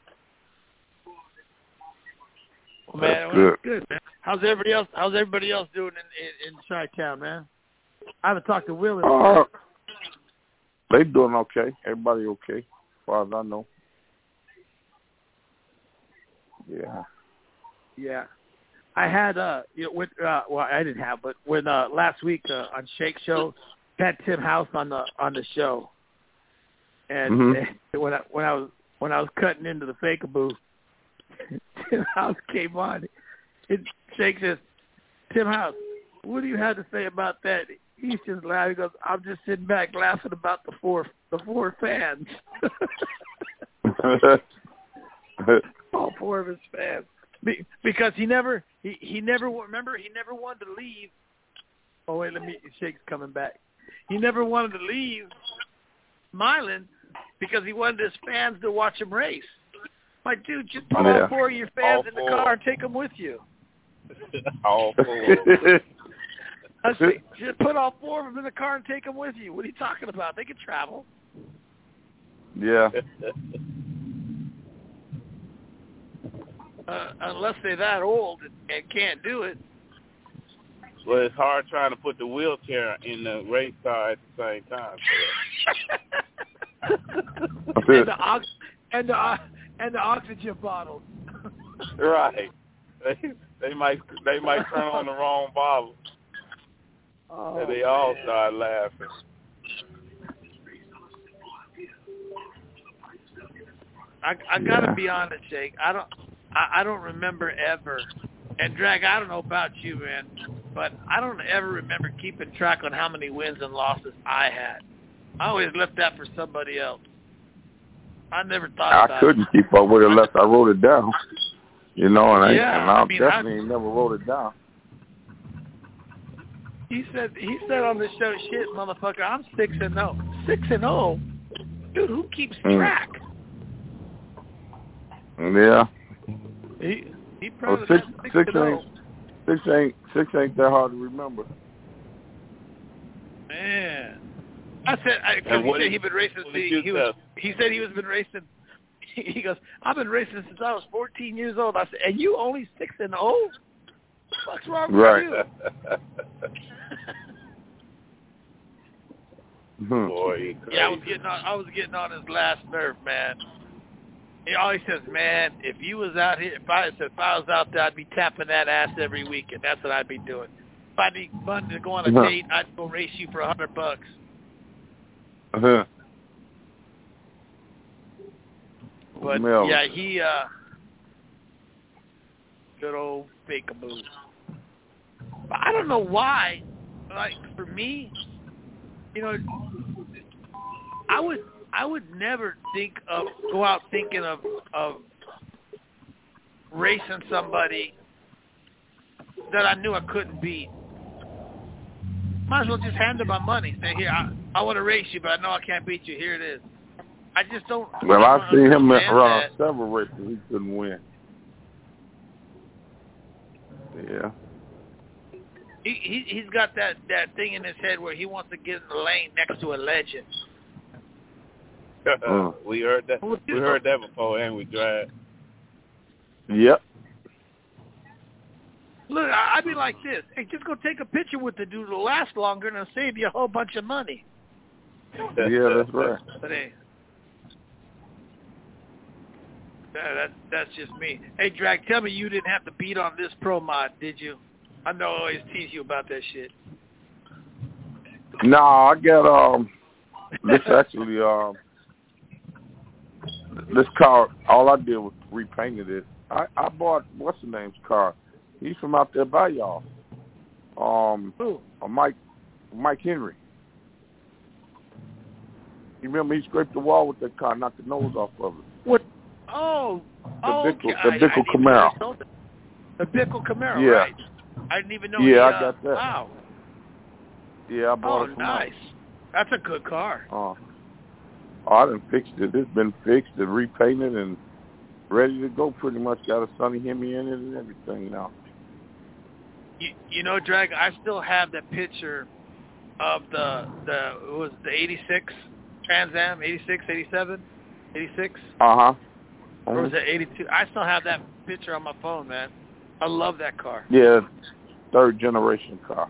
Well, man, that's well, good. that's good, man. How's everybody else? How's everybody else doing in in, in Chi-Town, man? I haven't talked to Willie. Uh, they doing okay. Everybody okay, as far as I know. Yeah. Yeah. I had uh, you know, with, uh well, I didn't have, but when uh last week uh, on Shake Show, had Tim House on the on the show, and, mm-hmm. and when I when I was when I was cutting into the Fake-a-boo, Tim House came on. It Shake says, "Tim House, what do you have to say about that?" He's just laughing. He goes, "I'm just sitting back laughing about the four the four fans." All four of his fans, Be, because he never he, he never remember he never wanted to leave. Oh wait, let me. Shake's coming back. He never wanted to leave Milan because he wanted his fans to watch him race. My dude, just put yeah. all four of your fans all in four. the car and take them with you. all four. I say, just put all four of them in the car and take them with you. What are you talking about? They can travel. Yeah. Uh, unless they're that old and, and can't do it. Well, it's hard trying to put the wheelchair in the race car at the same time. and the ox- and the uh, and the oxygen bottles. Right. They they might they might turn on the wrong bottle. Oh, and they all man. start laughing. I I gotta Yeah. be honest, Jake. I don't I, I don't remember ever. And Drag, I don't know about you, man, but I don't ever remember keeping track on how many wins and losses I had. I always left that for somebody else. I never thought I about couldn't it. keep up with it unless I wrote it down. You know, and Yeah, I, and I, I mean, definitely I- never wrote it down. He said he said on the show, shit, motherfucker, I'm six and no, six and oh. Dude, who keeps Mm. track? Yeah. He he Well, probably six, got six, six and ain't oh. six ain't six ain't that hard to remember. Man, I said because And he what said did- he'd been racing. what did He, you he was tell? he said he was been racing. He goes, I've been racing since I was fourteen years old. I said, and you only six and oh? What's wrong with Right. you? Hmm. Boy, he crazy. Yeah, I was getting on. I was getting on his last nerve, man. He always says, "Man, if you was out here, if I said if I was out there, I'd be tapping that ass every week, and that's what I'd be doing. If I need fun to go on a Uh-huh. date, I'd go race you for a hundred bucks." Uh-huh. But Melvin. yeah, he uh, good old Peekaboo. But I don't know why. Like for me, you know, I would I would never think of go out thinking of of racing somebody that I knew I couldn't beat. Might as well just hand them my money. Say, here, I, I want to race you, but I know I can't beat you. Here it is. I just don't. Well, I I've seen him understand run that. several races he couldn't win. Yeah. He, he he's got that, that thing in his head where he wants to get in the lane next to a legend. Mm. we heard that. Well, We heard that before, and we drive. Yep. Look, I, I'd be like this. Hey, just go take a picture with the dude. It'll last longer and it'll save you a whole bunch of money. Yeah, that's right. But hey, that, that, that's just me. Hey, Drag, tell me you didn't have to beat on this pro mod, did you? I know I always tease you about that shit. No, I got um this actually um this car. All I did was repainted it. I, I bought what's the name's car. He's from out there by y'all. Um, Who? uh, Mike Mike Henry. You remember he scraped the wall with that car, knocked the nose off of it. What? Oh, The oh, Bickle, okay. the I- I Bickle didn't even know Camaro. he sold it. The Bickle Camaro, Yeah. right? I didn't even know. Yeah, he, I uh, got that. Wow. Yeah, I bought Oh, it from nice. Mike. That's a good car. Uh, oh, I done fixed it. It's been fixed and repainted and ready to go pretty much. Got a Sonny Hemi in it and everything now. You, you know, Drag, I still have that picture of the, the it was the eighty-six Trans Am, eighty-six, eighty-seven, eighty-six, Uh-huh. or was Mhm. it eighty-two? I still have that picture on my phone, man. I love that car. Yeah, third generation car.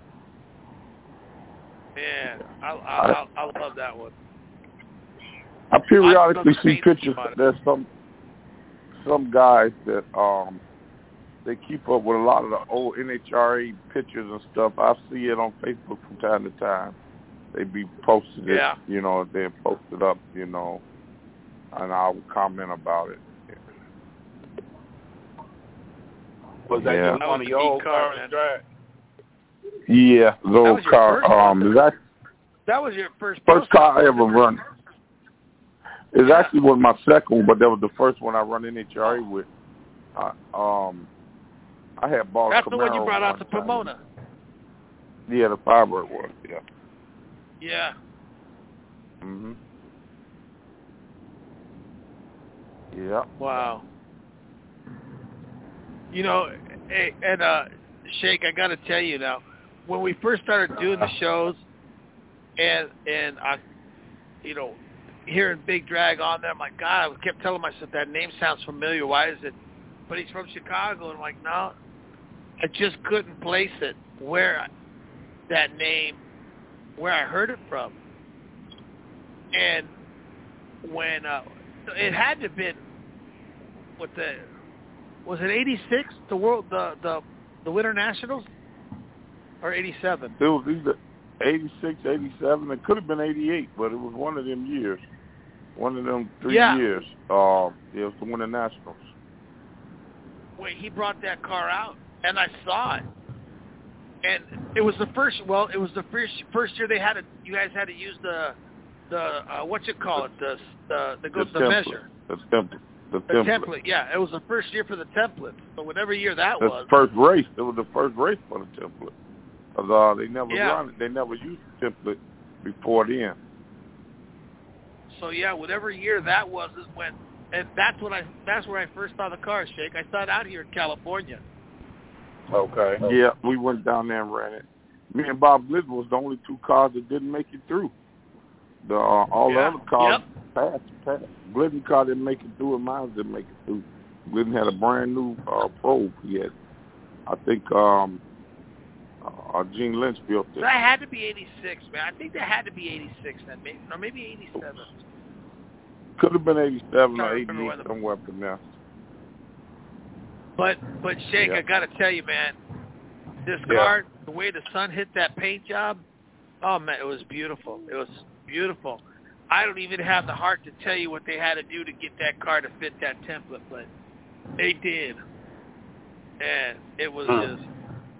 Man, I, I, I, I love that one. I periodically I see pictures. There's some some guys that um they keep up with a lot of the old N H R A pictures and stuff. I see it on Facebook from time to time. They be posted it, Yeah. you know, they post it up, you know, and I'll comment about it. Was that Yeah. just one of your old cars to drive? Yeah, the That old was your car. first one? Um, that's That was your first first pro car I stop, ever wasn't it? run. It's Yeah. actually was my second one, but that was the first one I run N H R A with. I, um, I had bought That's a the one you Camaro brought out one to time. Pomona. Yeah, the Firebird was. Yeah. Yeah. Mhm. Yeah. Wow. You know, hey, and uh, Shake, I got to tell you now, when we first started doing the shows, and and I, you know, hearing Big Drag on there, I'm like, God, I kept telling myself that name sounds familiar. Why is it? But he's from Chicago, and I'm like, no, I just couldn't place it where I, that name, where I heard it from. And when uh, it had to have been with the was it eighty-six the world the the the Winter Nationals or eighty-seven? It was either eighty-six, eighty-seven. It could have been eighty-eight, but it was one of them years. One of them three Yeah. years. Uh, it was the Winter Nationals. Wait, he brought that car out, and I saw it. And it was the first. Well, it was the first first year they had it. You guys had to use the the uh, what you call it the the the, the, the template. measure. The template. The, The template. template. Yeah, it was the first year for the template. So whatever year that That's was. the first race. It was the first race for the template. Cause uh, they never Yeah. run it. They never used the template before then. so yeah, whatever year that was is when, and that's when I that's where I first saw the car, Shake. I saw it out here in California. Okay. Yeah, we went down there and ran it. Me and Bob Glidden was the only two cars that didn't make it through. The uh, all yeah. the other cars yep. passed. passed. Glidden car didn't make it through, and mine didn't make it through. Glidden had a brand new uh, Probe. He had, I think, um, uh, Gene Lynch built it. That had to be eighty-six, man. I think that had to be eighty-six then, maybe, or maybe eighty-seven. Could have been eighty-seven or eighty-eight, the... somewhere up in there. But, but Shake, yeah. I got to tell you, man, this yeah. car, the way the sun hit that paint job, oh, man, it was beautiful. It was beautiful. I don't even have the heart to tell you what they had to do to get that car to fit that template, but they did. And it was huh. just,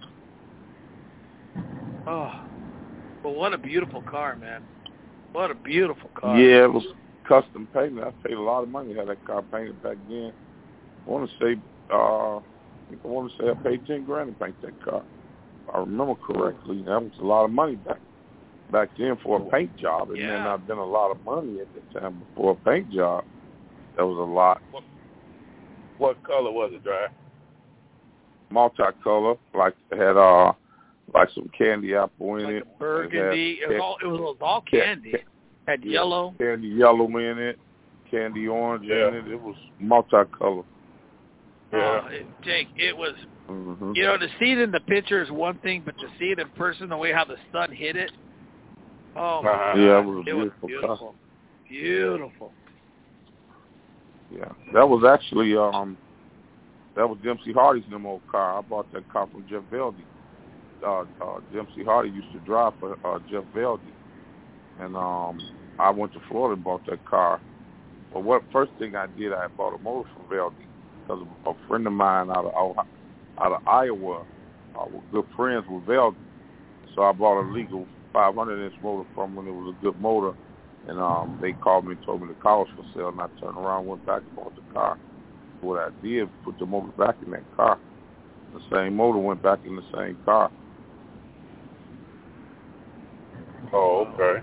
oh, but what a beautiful car, man. What a beautiful car. Yeah, it was custom painted. I paid a lot of money to have that car painted back then. I want to say, uh, I want to say I paid ten grand to paint that car. If I remember correctly, that was a lot of money back back then for a paint job. It yeah. may not have been a lot of money at the time, but for a paint job, that was a lot. What, what color was it, Dry? Multicolor, like it had uh, like some candy apple in like it. A burgundy. It, had, it, was all, it was all candy. Ca- had yeah, yellow. Candy yellow in it. Candy orange yeah. in it. It was multicolor. Yeah. Oh, it, Jake, it was, mm-hmm. you know, to see it in the picture is one thing, but to see it in person, the way how the sun hit it, oh, my uh-huh. God. Yeah, it was a it beautiful, was beautiful. car. Beautiful. Yeah, that was actually, um, that was Dempsey Hardy's them old car. I bought that car from Jeff Veldy. Uh, uh, Dempsey Hardy used to drive for uh, Jeff Veldy. And um, I went to Florida and bought that car. But what first thing I did, I bought a motor from Veldy. Because a friend of mine out of out of Iowa uh, was good friends with Veldy. So I bought a legal five hundred inch motor from them. It was a good motor. And um, they called me and told me the car was for sale. And I turned around, went back and bought the car. What I did, put the motor back in that car. The same motor went back in the same car. Oh, okay.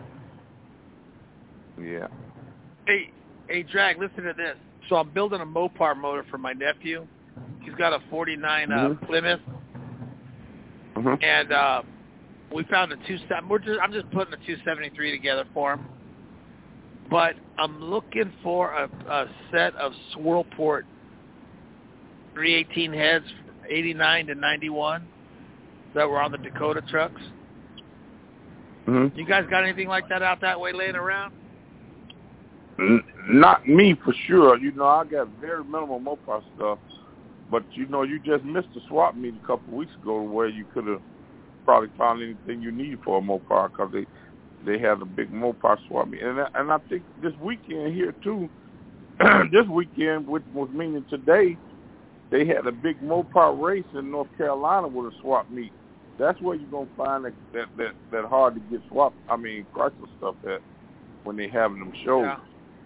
Yeah. Hey, hey, Drag, listen to this. So I'm building a Mopar motor for my nephew. He's got a forty-nine mm-hmm. uh, Plymouth, mm-hmm. and uh, we found a two. We're just, I'm just putting a two seventy-three together for him. But I'm looking for a, a set of Swirlport three eighteen heads, eighty-nine to ninety-one, that were on the Dakota trucks. Mm-hmm. You guys got anything like that out that way laying around? N- not me for sure. You know, I got very minimal Mopar stuff. But, you know, you just missed a swap meet a couple of weeks ago where you could have probably found anything you need for a Mopar because they, they had a big Mopar swap meet. And, and I think this weekend here, too, this weekend, which was meaning today, they had a big Mopar race in North Carolina with a swap meet. That's where you're going to find that, that, that, that hard to get swap, I mean, Chrysler stuff at when they having them shows. Yeah.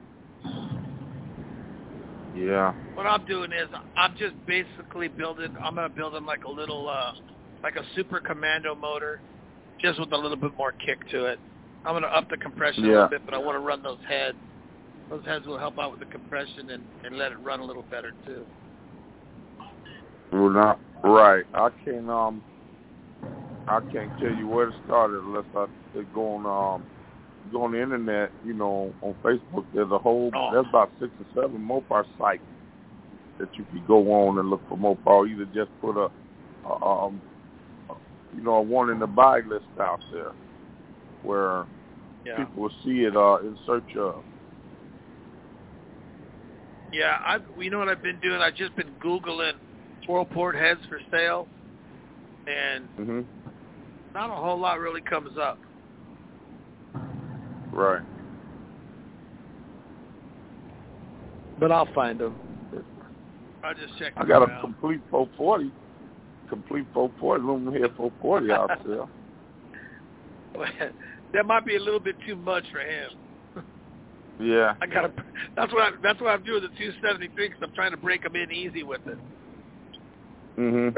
Yeah. What I'm doing is I'm just basically building, I'm going to build them like a little, uh, like a Super Commando motor, just with a little bit more kick to it. I'm going to up the compression yeah. a little bit, but I want to run those heads. Those heads will help out with the compression and, and let it run a little better, too. Well, not right. I can't, um, I can't tell you where to start it unless I go on, um, go on the internet, you know, on Facebook. There's a whole, oh. there's about six or seven Mopar sites that you can go on and look for Mopar. Either just put a, a um, a, you know, a one in the buy list out there where yeah. people will see it uh, in search of. Yeah, I. You know what I've been doing? I've just been Googling Swirlport heads for sale, and mm-hmm. not a whole lot really comes up. Right. But I'll find them. I'll just check them I got around. a complete four forty, complete four forty, aluminum head four forty out there. That might be a little bit too much for him. Yeah. I gotta. That's what. I, that's what I'm doing the two seventy-three because I'm trying to break them in easy with it. Mhm.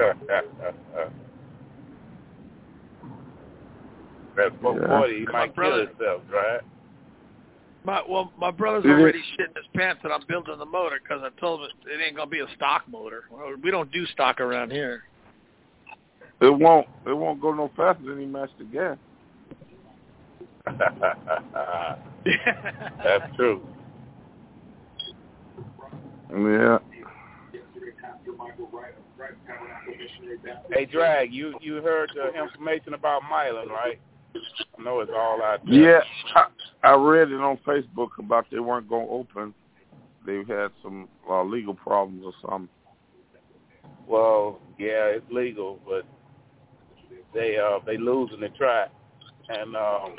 That four forty, yeah. He might kill himself, right? My well, my brother's already shitting his pants that I'm building the motor because I told him it ain't gonna be a stock motor. Well, we don't do stock around here. It won't. It won't go no faster than he matched the gas. That's true. Yeah. Hey, Drag, you you heard the information about Milan, right? I know it's all out there. Yeah, I, I read it on Facebook about they weren't going to open. They've had some uh, legal problems or something. Well, yeah, it's legal, but they uh they losing the track, and um,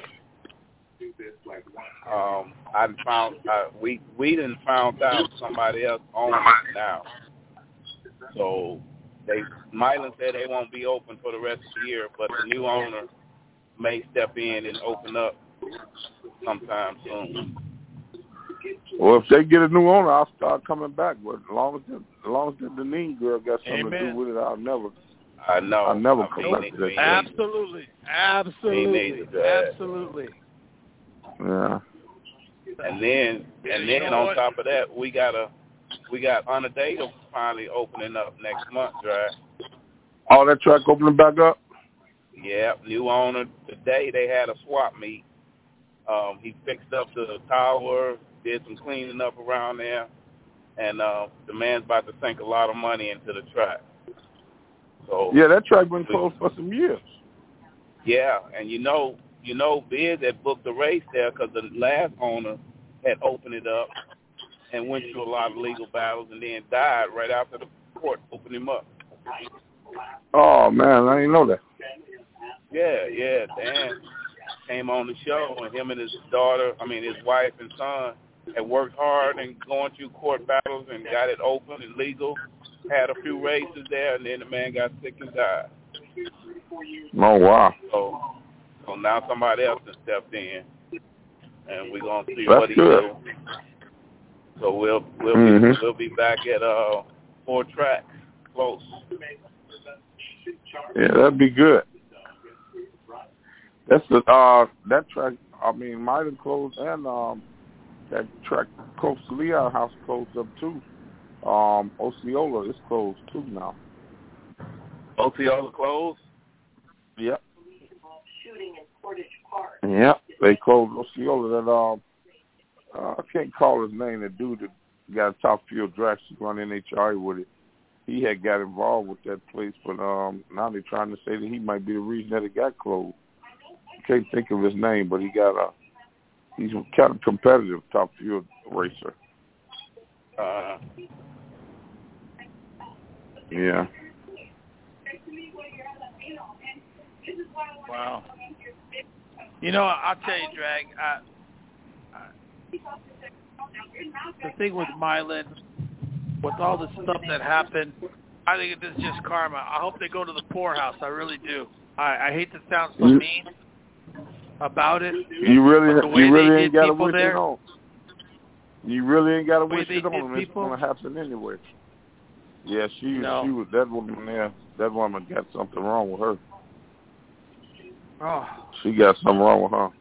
um I found uh, we we didn't found out somebody else owns it now. So they Milan said they won't be open for the rest of the year, but the new owner may step in and open up sometime soon. Well, if they get a new owner, I'll start coming back. But as long as the, as long as the Deneen girl got something Amen. to do with it, I'll never. I know. I'll never I come mean, back to that. Absolutely, absolutely, absolutely. Yeah. And then, and then on top of that, we got a we got Unadata finally opening up next month, right? All that track opening back up. Yeah, new owner. Today they had a swap meet. Um, he fixed up the tower, did some cleaning up around there, and uh, the man's about to sink a lot of money into the track. So yeah, that track been closed for some years. Yeah, and you know, you know, Biz had booked the race there because the last owner had opened it up and went through a lot of legal battles and then died right after the court opened him up. Oh man, I didn't know that. Yeah, yeah, Dan came on the show, and him and his daughter, I mean his wife and son, had worked hard and going through court battles and got it open and legal. Had a few races there, and then the man got sick and died. Oh wow! So, so now somebody else has stepped in, and we're gonna see That's what he good. do. So we'll we'll mm-hmm. be we'll be back at uh four tracks close. Yeah, that'd be good. That's the uh that track. I mean, might have closed, and um that track close to Leon House closed up too. Um, Osceola is closed too now. Osceola closed? Yep. Yep, they closed Osceola. That um, uh, I can't call his name. The dude that got a top field draft, he run N H R with it. He had got involved with that place, but um, now they're trying to say that he might be the reason that it got closed. I can't think of his name, but he got a he's kind of competitive top field racer. Uh. Yeah. Wow. You know, I'll tell you, Drag, I, I, the thing with Milan, with all the stuff that happened, I think this is just karma. I hope they go to the poorhouse. I really do. I, I hate to sound so mean about it. You really, you really ain't got to wish there, it on. You really ain't got to wish it on them. It's people, going to happen anyway. Yeah, she, no. she was that woman there. That woman got something wrong with her. Oh. She got something wrong with her.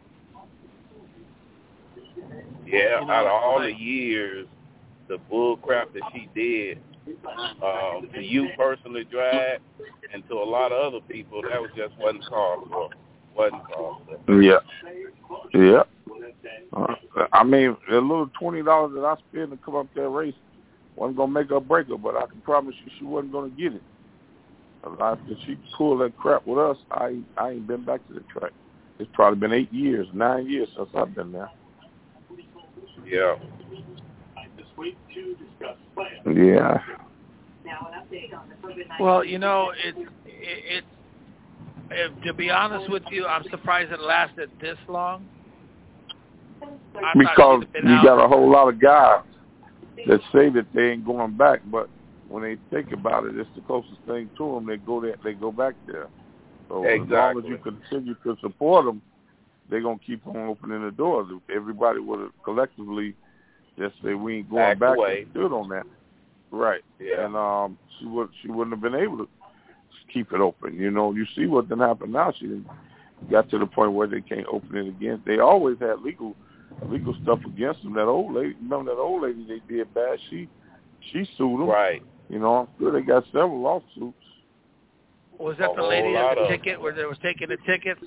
Yeah, you know, out of all like, the years, the bull crap that she did, um, to you personally, Drag, and to a lot of other people, that was just wasn't called for. Wasn't called for. Yeah. Yeah. Uh, I mean, a little twenty dollars that I spent to come up that race wasn't gonna make her break her, but I can promise you she wasn't gonna get it. After she pulled that crap with us, I I ain't been back to the track. It's probably been eight years, nine years since I've been there. Yeah. Yeah. Well, you know, it's it, it, it. To be honest with you, I'm surprised it lasted this long. I because you out. got a whole lot of guys that say that they ain't going back, but when they think about it, it's the closest thing to them. They go there, they go back there. So exactly. as long as you continue to support them, they're gonna keep on opening the doors. If everybody would have collectively just say we ain't going Act back away. and stood on that, right? Yeah. And um, she would she wouldn't have been able to keep it open. You know, you see what then happened now. She got to the point where they can't open it again. They always had legal legal stuff against them. That old lady, remember that old lady they did bad? She she sued them. Right. You know, I'm sure they got several lawsuits. Was that the lady at the ticket where they was taking the tickets?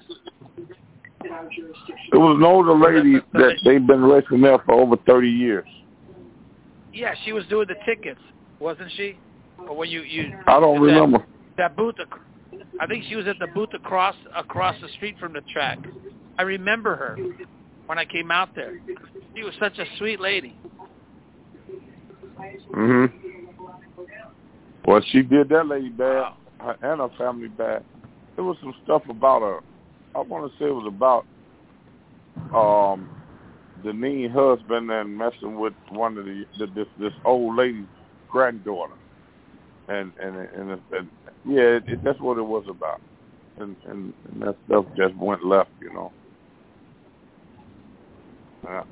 It was an older lady that, that they've been racing there for over thirty years. Yeah, she was doing the tickets, wasn't she? Or when you you I don't remember. That, that booth, I think she was at the booth across across the street from the track. I remember her when I came out there. She was such a sweet lady. Mhm. Well, she did that lady bad, Wow. her, and her family bad. There was some stuff about her. I want to say it was about um, the mean husband and messing with one of the, the this this old lady's granddaughter, and and and, and, and yeah, it, it, that's what it was about, and, and and that stuff just went left, you know. Yeah.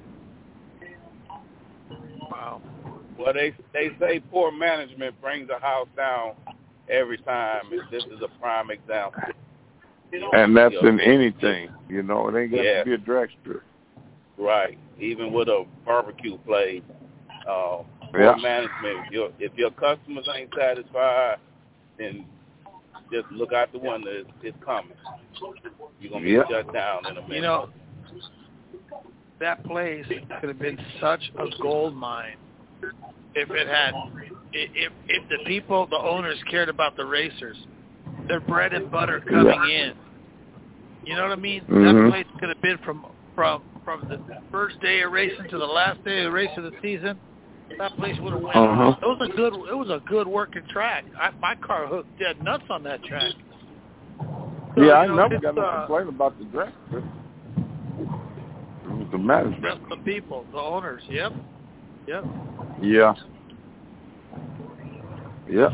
Wow. Well, they they say poor management brings a house down every time. This is a prime example. And that's in anything, you know. It ain't got yeah. to be a drag strip. Right. Even with a barbecue place, uh, poor yeah. management. If your, if your customers ain't satisfied, then just look out the window. It's, it's coming. You're gonna be yeah. shut down in a minute. You know, that place could have been such a gold mine if it had, if if the people, the owners cared about the racers, their bread and butter coming yeah. in. You know what I mean? Mm-hmm. That place could have been from from from the first day of racing to the last day of the race of the season. That place would have went. Uh-huh. It was a good. It was a good working track. I, my car hooked dead nuts on that track. So, yeah, I you know, never got no uh, complaint about the drag strip. It was the management. The people, the owners. Yep. Yep. Yeah. Yep.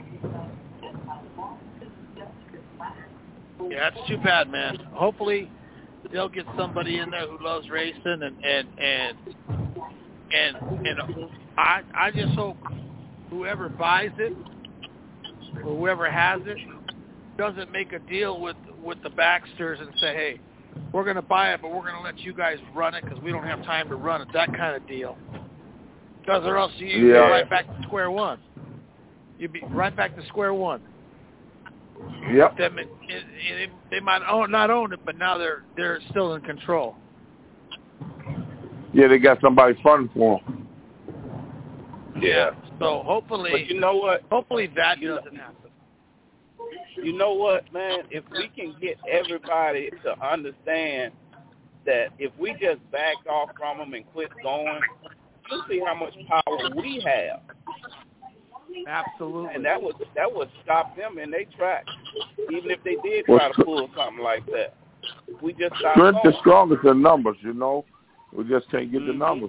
Yeah, that's too bad, man. Hopefully, they'll get somebody in there who loves racing, and and and and, and I I just hope whoever buys it or whoever has it doesn't make a deal with with the Baxters and say, hey, we're going to buy it, but we're going to let you guys run it because we don't have time to run it. That kind of deal. Because or else you yeah. go right back to square one. You'd be right back to square one. Yep. Them, it, it, it, they might own, not own it, but now they're they're still in control. Yeah, they got somebody funding for them. Yeah. So hopefully, but you know what? Hopefully that you doesn't know, happen. You know what, man? If we can get everybody to understand that if we just back off from them and quit going, you'll see how much power we have. Absolutely. And that would that would stop them in their tracks, even if they did try to pull something like that. We just stop Strength going. is strongest in numbers, you know. We just can't get mm-hmm. the numbers.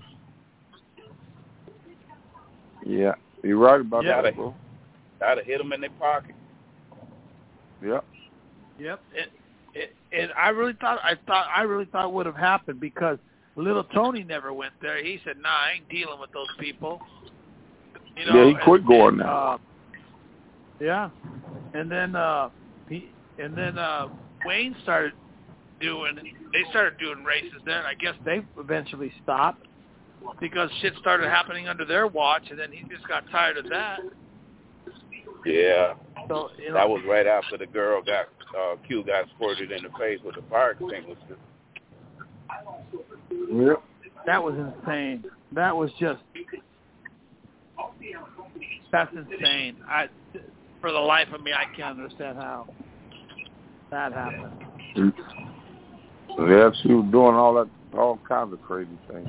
Yeah, you're right about yeah, that, bro. Gotta hit them in their pocket. Yep. Yep. It, it, and I really thought I thought I really thought it would have happened because little Tony never went there. He said, "Nah, I ain't dealing with those people." You know, yeah, he quit and, going and, now. Uh, yeah, and then uh, he and then uh, Wayne started doing. They started doing races there, and I guess they eventually stopped because shit started happening under their watch, and then he just got tired of that. Yeah. So, you know, that was right after the girl got uh, Q got squirted in the face with a fire extinguisher. Yep. That was insane. That was just that's insane. I, for the life of me, I can't understand how that happened. Yeah, she was doing all that, all kinds of crazy things.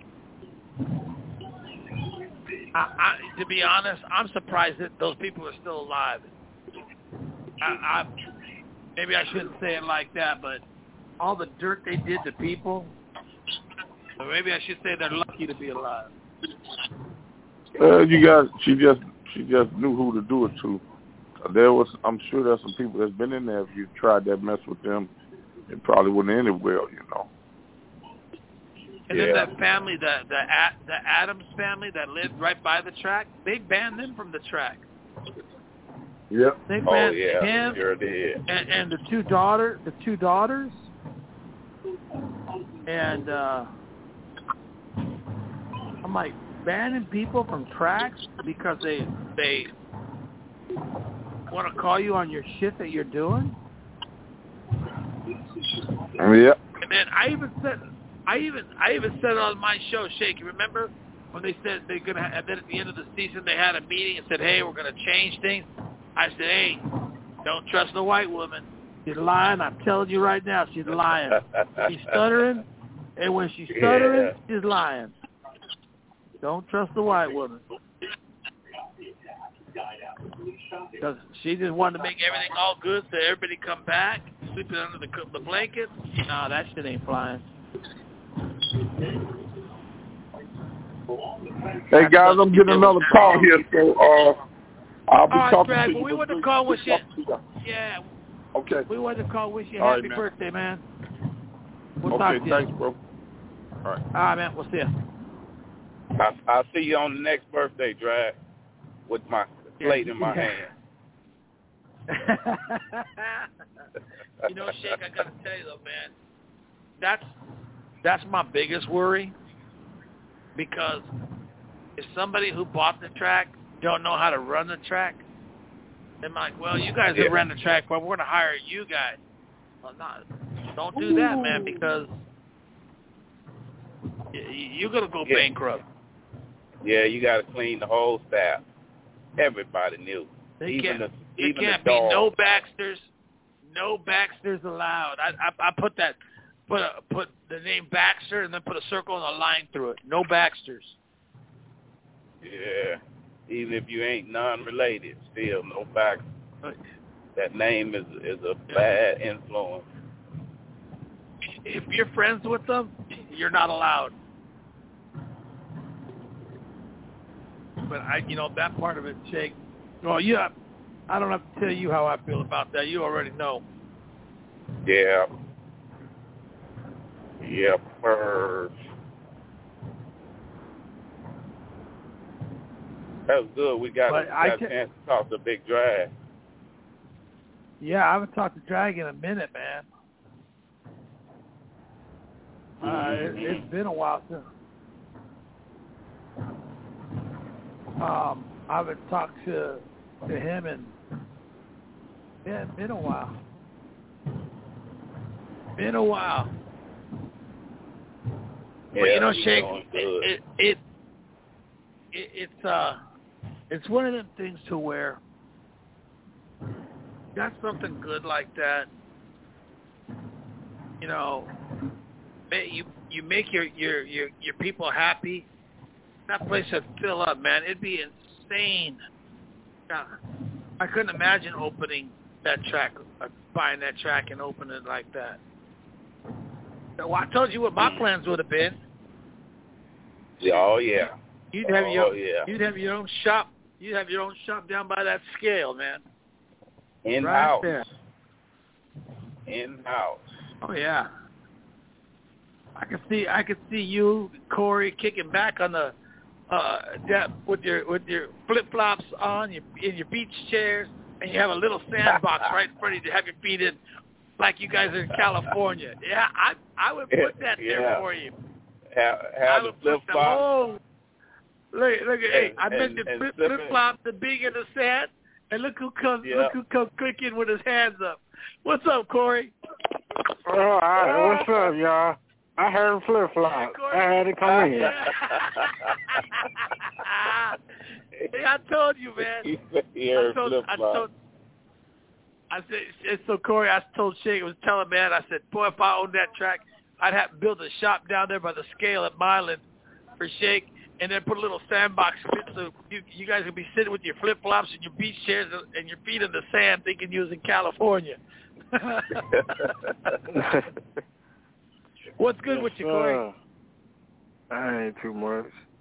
I, I, to be honest, I'm surprised that those people are still alive. I, I, maybe I shouldn't say it like that, but all the dirt they did to people, or maybe I should say they're lucky to be alive. Uh, you got, she just, she just knew who to do it to. There was, I'm sure there's some people that's been in there. If you tried that mess with them, it probably wouldn't end well, you know. And yeah. then that family, the the the Adams family that lived right by the track, they banned them from the track. Yep. They oh banned yeah, him sure did. And, and the two daughter, the two daughters, and uh, I'm like, banning people from tracks because they they want to call you on your shit that you're doing. Yeah. And then I even said, I even I even said it on my show, Shake. You remember when they said they're gonna? Have, and then at the end of the season, they had a meeting and said, "Hey, we're gonna change things." I said, "Hey, don't trust the white woman. She's lying. I'm telling you right now, she's lying. She's stuttering, and when she's stuttering, yeah. she's lying. Don't trust the white woman." Because she just wanted to make everything all good so everybody come back, sleeping under the, the blankets. Nah, that shit ain't flying. Hey, guys, I'm getting another call here, so uh, I'll be all right, talking Brad, to but you. we want to call wish you, yeah. Okay. We want to call wish you all happy right, man. birthday, man. We'll okay, talk to you. thanks, bro. All right. All right, man. We'll see you. I, I'll see you on the next birthday, Drag, with my plate in my hand. You know, Shake, I got to tell you, though, man, that's, that's my biggest worry, because if somebody who bought the track don't know how to run the track, they're like, well, you guys yeah. have ran the track, but we're going to hire you guys. Well, not, don't do that, man, because you're going to go yeah. bankrupt. Yeah, you got to clean the whole staff. Everybody knew. They even can't, the, there even can't the be dog. no Baxters, no Baxters allowed. I, I, I put that, put a, put the name Baxter and then put a circle and a line through it. No Baxters. Yeah, even if you ain't non-related, still no Baxter. That name is is a bad influence. If you're friends with them, you're not allowed. But I, you know, that part of it, Jake. Well, yeah, I don't have to tell you how I feel about that. You already know. Yeah. Yep. Uh, that was good. We got, But we I got t- a chance to talk to Big Drag. Yeah, I haven't talked to Drag in a minute, man. Uh, Mm-hmm. it, it's been a while since. Um, I haven't talked to to him and yeah, it's been a while. Been a while. Yeah, But you know, he's Shake, doing it, good. it, it, it it's uh, it's one of them things to where you got something good like that. You know, you you make your your your, your people happy. That place would fill up, man. It'd be insane. I couldn't imagine opening that track, uh, buying that track and opening it like that. So I told you what my plans would have been. Yeah, oh yeah. You'd have oh, your, yeah. you'd have your own shop. You'd have your own shop down by that scale, man. In right house. there. In house. Oh yeah. I could see, I could see you, Corey, kicking back on the. Uh, that with your with your flip flops on, your in your beach chairs, and you have a little sandbox right in front of you to have your feet in, like you guys are in California. Yeah, I I would put that yeah. there for you. Have, have the flip flops. Oh, look look at hey, I and, mentioned and flip flip flip flops, the big in the sand, and look who comes yep. look who comes clicking with his hands up. What's up, Corey? Oh, all right. What's up, y'all? I heard flip flop. I had to come in. Hey, I told you, man. I told, I told, I said, so Corey, I told Shake, I was telling man, I said, boy, if I owned that track, I'd have to build a shop down there by the scale at Milan for Shake, and then put a little sandbox so you, you guys could be sitting with your flip flops and your beach chairs and your feet in the sand, thinking you was in California. What's good yes, with you, Corey? Uh, I ain't too much.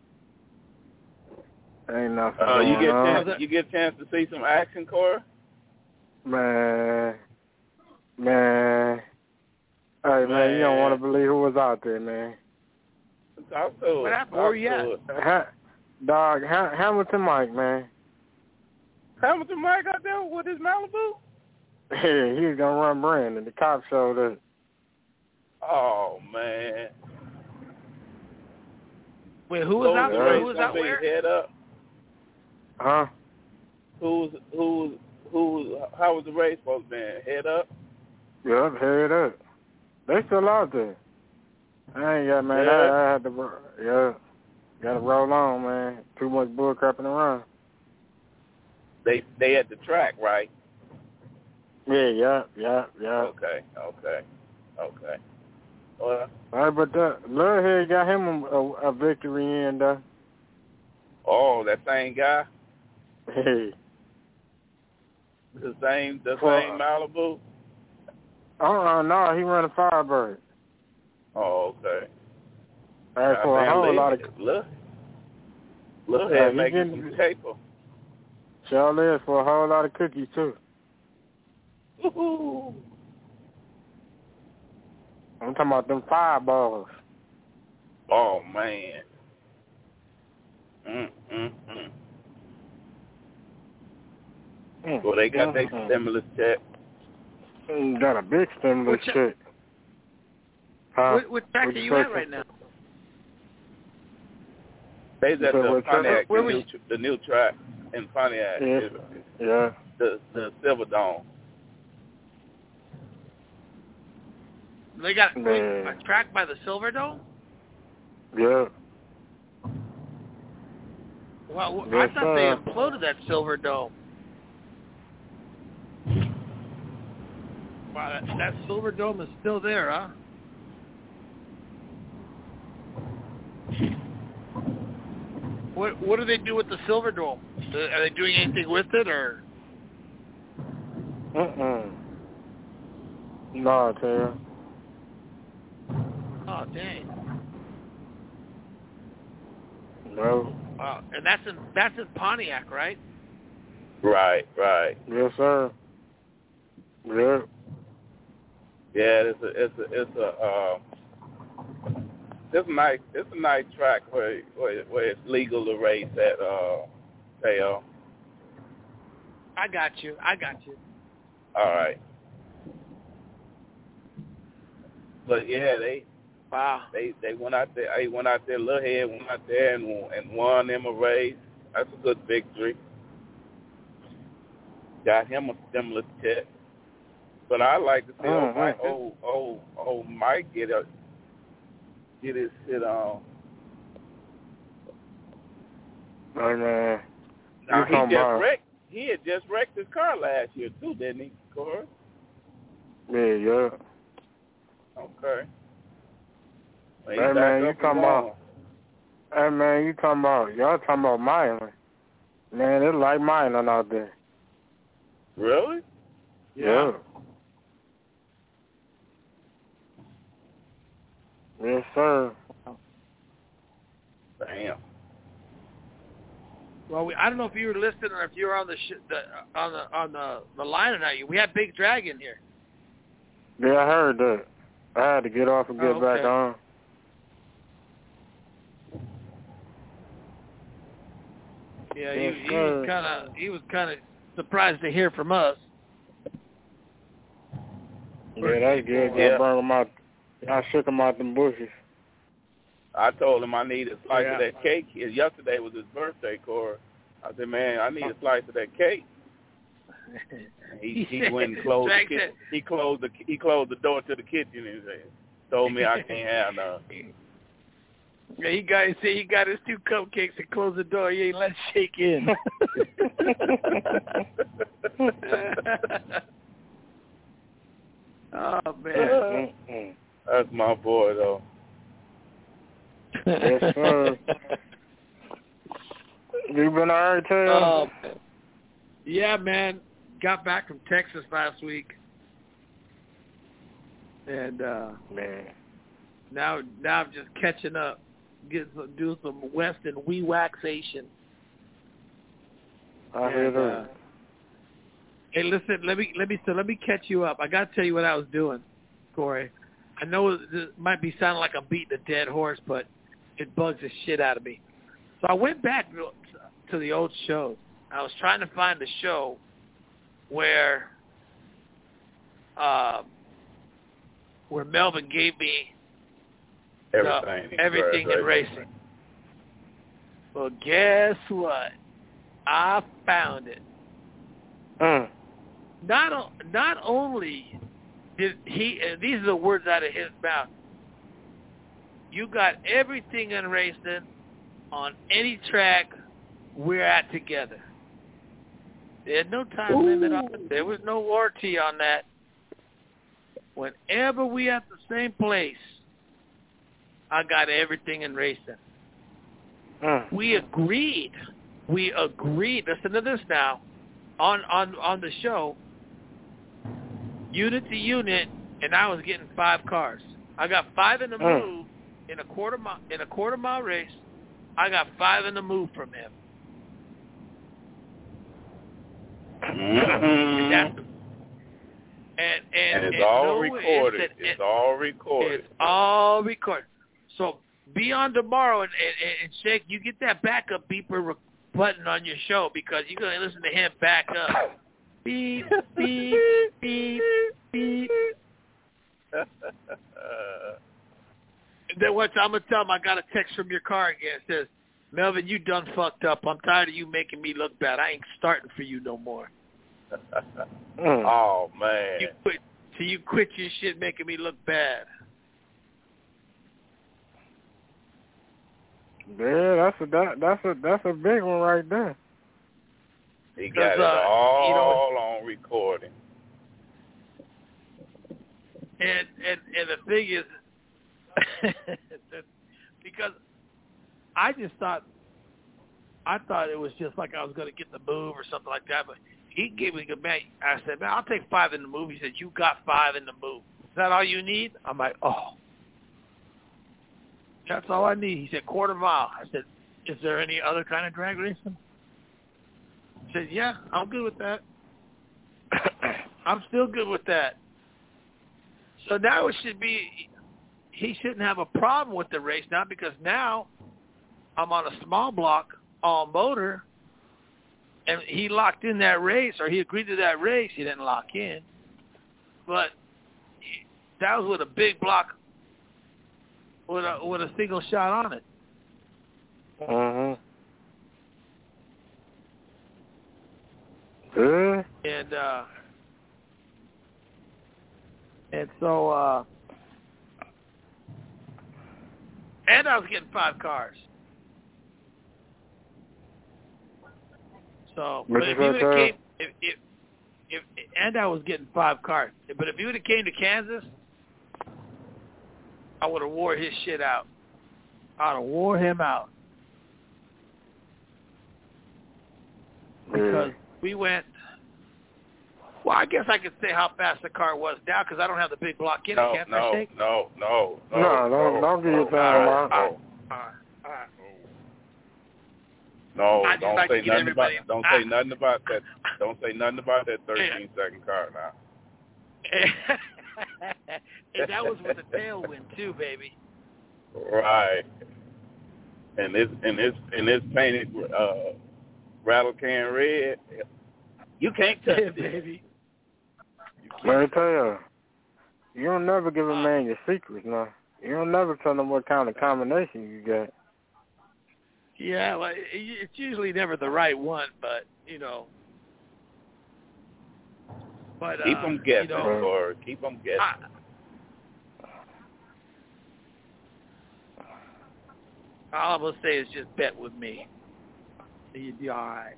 Ain't nothing uh, going you get on. chance, you get a chance to see some action, Corey? Man, man. Hey, man, man you don't want to believe who was out there, man. Talk to what it. happened? Where you at? Ha- dog, ha- Hamilton Mike, man. Hamilton Mike out there with his Malibu? Yeah, he was going to run Brandon. The cop showed up. Oh, man. Wait, who was out? Who Who was out where? Head up. Huh? Who was who was who was how was the race supposed to be? Head up? Yep, head up. They still out there. I ain't got man. Yeah. I, I had to. Yeah, got to roll on, man. Too much bull crapping around. They they at the track, right? Yeah, yeah, yeah, yeah. Okay, okay, okay. Well, all right, but uh, Lovehead got him a, a, a victory in though. Oh, that same guy. Hey. The same, the well, same Malibu. Uh, uh no, he run a Firebird. Oh, okay. All right, for a whole lot of look, look ahead, making some paper. Sure is for a whole lot of cookies too. Woo-hoo. I'm talking about them fireballs. Oh man. Mm mm mm. Mm, well, they got mm, their mm. stimulus check. Mm, got a big stimulus Which, check. Huh? What, what track are you at right now? They at the Pontiac, where the, new, the new track in Pontiac. Yeah. yeah. The the Silver Dome. They got Man. a track by the Silver Dome? Yeah. Well, yes, I thought sir. they imploded that Silver Dome. Wow, that, that Silver Dome is still there, huh? What what do they do with the Silver Dome? Are they doing anything with it, or? Mm-mm. No, I tell you. Oh, dang. No. Wow, and that's in that's in Pontiac, right? Right, right. Yes, sir. Yeah. Yeah, it's a it's a it's a uh, it's a nice it's a nice track where where, where it's legal to race at uh Teo. I got you. I got you. All right. But yeah, they wow they they went out there. They went out there. Little Head went out there and and won them a race. That's a good victory. Got him a stimulus check. But I like to see oh, old Mike, old old old Mike get a get his shit on. Hey man. Now You he talking just about- wrecked. He had just wrecked his car last year too, didn't he, Corey? Yeah, yeah. Okay. Well, Hey man, you talking about? Hey man, you talking about? Y'all talking about Milan? Man, it's like Milan out there. Really? Yeah. Yes, sir. Damn. Well, we, I don't know if you were listening or if you were on the, sh- the on the on the the line tonight. We had Big Dragon here. Yeah, I heard that. I had to get off and get Oh, okay. back on. Yeah, Yes, he, he sir. was kind of he was kind of surprised to hear from us. Yeah, that's good. Yeah. I brought him out. I shook him out them bushes. I told him I need a slice Yeah. of that cake. Yesterday was his birthday, Corey. I said, man, I need a slice of that cake. He he went and closed the kitchen. He closed the he closed the door to the kitchen and said, told me I can't have none. Yeah, he got he said he got his two cupcakes and closed the door. He ain't let shake in. Oh man, that's my boy though. Yes, sir. You been all right, Taylor? Oh, yeah, man. Got back from Texas last week, and uh, man, now now I'm just catching up, getting some, doing some Western wee waxation. I hear And, that. uh, Hey, listen, let me let me so let me catch you up. I got to tell you what I was doing, Corey. I know it might be sounding like I'm beating a dead horse, but it bugs the shit out of me. So I went back to the old shows. I was trying to find a show where uh, where Melvin gave me Everything, the, everything in racing. Well, guess what? I found it. Mm. Not o- not only did he, and these are the words out of his mouth, you got everything in racing on any track we're at together. There's no time Ooh. limit on it. There was no warranty on that. Whenever we at the same place, I got everything in racing. Mm. We agreed. We agreed. Listen to this now. On, on, on the show, unit to unit, and I was getting five cars. I got five in the Mm. move in a quarter mile in a quarter mile race. I got five in the move from him. Mm-hmm. And, that's, and, and, and it's and all no, recorded. It's, it's all recorded. It's all recorded. So be on tomorrow and, and, and Shake, you get that backup beeper button on your show because you're going to listen to him back up. Beep, beep, beep, beep. And then once I'm going to tell him I got a text from your car again. It says, Melvin, you done fucked up. I'm tired of you making me look bad. I ain't starting for you no more. Oh, man. You quit, so you quit your shit making me look bad. Yeah, that's a that, that's a that's a big one right there. He got it uh, all you know, on recording. And and and the thing is, because I just thought, I thought it was just like I was going to get the move or something like that. But he gave me a man. I said, man, I'll take five in the move. He said, you got five in the move. Is that all you need? I'm like, oh. That's all I need. He said, quarter mile. I said, is there any other kind of drag racing? He said, yeah, I'm good with that. I'm still good with that. So now it should be, he shouldn't have a problem with the race now because now I'm on a small block all motor and he locked in that race or he agreed to that race. He didn't lock in. But that was with a big block with a with a single shot on it. Mhm. Good. And uh, and so uh, and I was getting five cars. So, but if you would have came, if, if if and I was getting five cars, but if you would have came to Kansas, I would have wore his shit out. I'd have wore him out. Because we went, well, I guess I could say how fast the car was now because I don't have the big block in no, it, can't no, I, Shake? No, no, no, no. No, don't, don't give your time, no, man. no, I just don't like say to get nothing about. everybody- Don't I- say nothing about that. Don't say nothing about that thirteen second car now. And that was with the tailwind too, baby. Right. And this and this and this painted uh, rattle can red. You can't touch Yeah, it, baby. Let me tell you, you don't never give a man your secrets, no. You don't never tell them what kind of combination you got. Yeah, well, it's usually never the right one, but you know. But keep uh, them guessing, you know, or keep them guessing. I, all I'm gonna say is just bet with me. You'd be all right.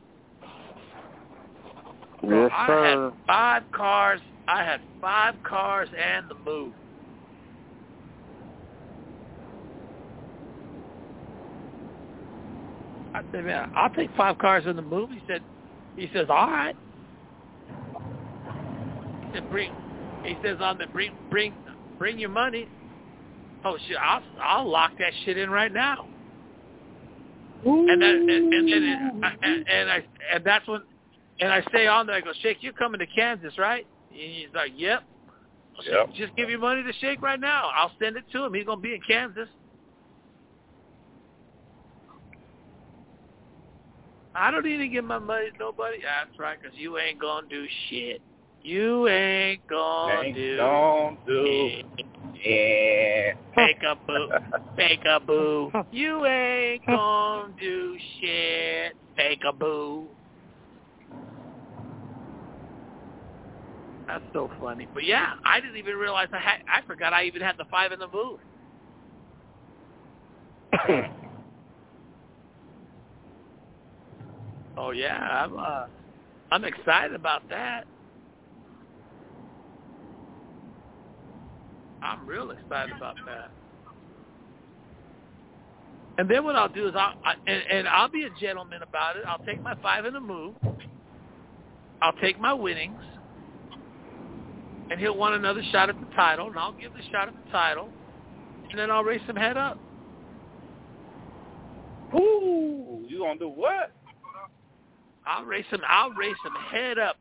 So Yes, I sir. had five cars. I had five cars and the move. I said, man, I'll take five cars in the move. He said, he says, all right. He said, bring. He says, on the bring, bring, bring your money. Oh shit, I'll, I'll lock that shit in right now. Ooh. And then, and, and then, it, I, and, and I, and that's when, and I say on there, I go, Shake, you're coming to Kansas, right? And he's like, yep. Yep. Just give your money to Shake right now. I'll send it to him. He's gonna be in Kansas. I don't need to give my money to nobody. That's right, because you ain't gonna do shit. You ain't gonna ain't do gonna do shit. Yeah. Peekaboo, peekaboo, you ain't gonna do shit, peekaboo. That's so funny. But yeah, I didn't even realize I had, I forgot I even had the five in the booth. Oh yeah, I'm uh, I'm excited about that. I'm real excited about that. And then what I'll do is I'll I, and, and I'll be a gentleman about it. I'll take my five in the move. I'll take my winnings, and he'll want another shot at the title, and I'll give the shot at the title, and then I'll race him head up. Ooh, you gonna do what? I'll race him. I'll race him head up.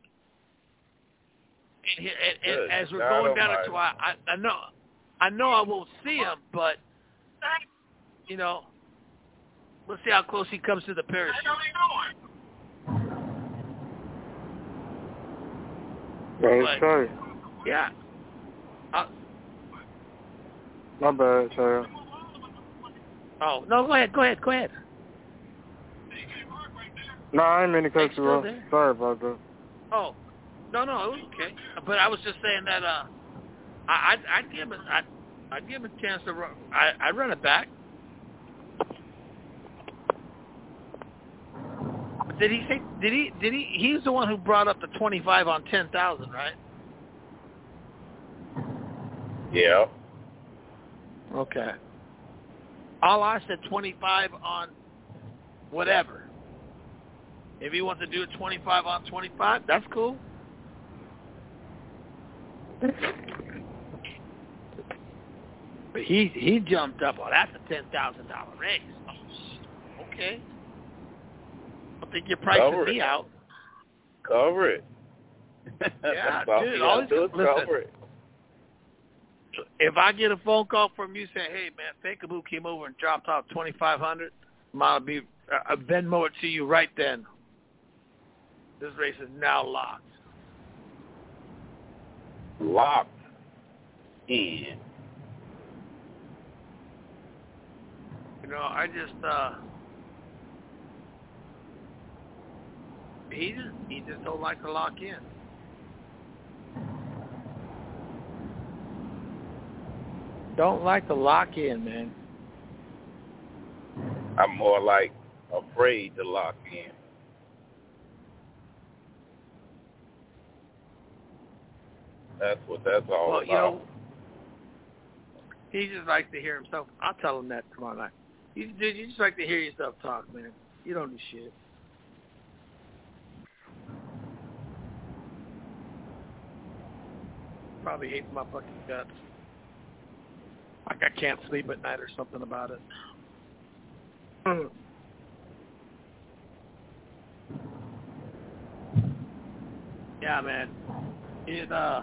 And, and, and as we're going down into, I, I, I know, I know I won't see him, but you know, let's see how close he comes to the parachute. That's right. Yeah. Uh, My bad, sir. Oh no! Go ahead. Go ahead. Go ahead. No, I didn't mean to cut you off. Sorry about that. Oh, no, no, it was okay. But I was just saying that uh, I, I'd, I'd give him, I'd, I'd give him a chance to run. I, I'd run it back. Did he say? Did he? Did he? He's the one who brought up the twenty-five on ten thousand, right? Yeah. Okay. All I said twenty-five on whatever. If he wants to do a twenty-five on twenty-five, that's cool. But he he jumped up. Oh, that's a ten thousand dollar race. Oh, okay. I don't think you're pricing Cover me it. out. Cover it. Yeah, all dude. you Always do is listen. cover it. If I get a phone call from you saying, "Hey, man, Peekaboo came over and dropped off twenty-five hundred," I'll be uh, Venmo it to you right then. This race is now locked. Locked in. You know, I just uh, he just he just don't like to lock in. Don't like to lock in, man. I'm more like afraid to lock in. That's what that's all well, about. You know, he just likes to hear himself. I'll tell him that tomorrow night. You, dude, you just like to hear yourself talk, man. You don't do shit. Probably hates my fucking guts. Like I can't sleep at night or something about it. Yeah, man. It uh,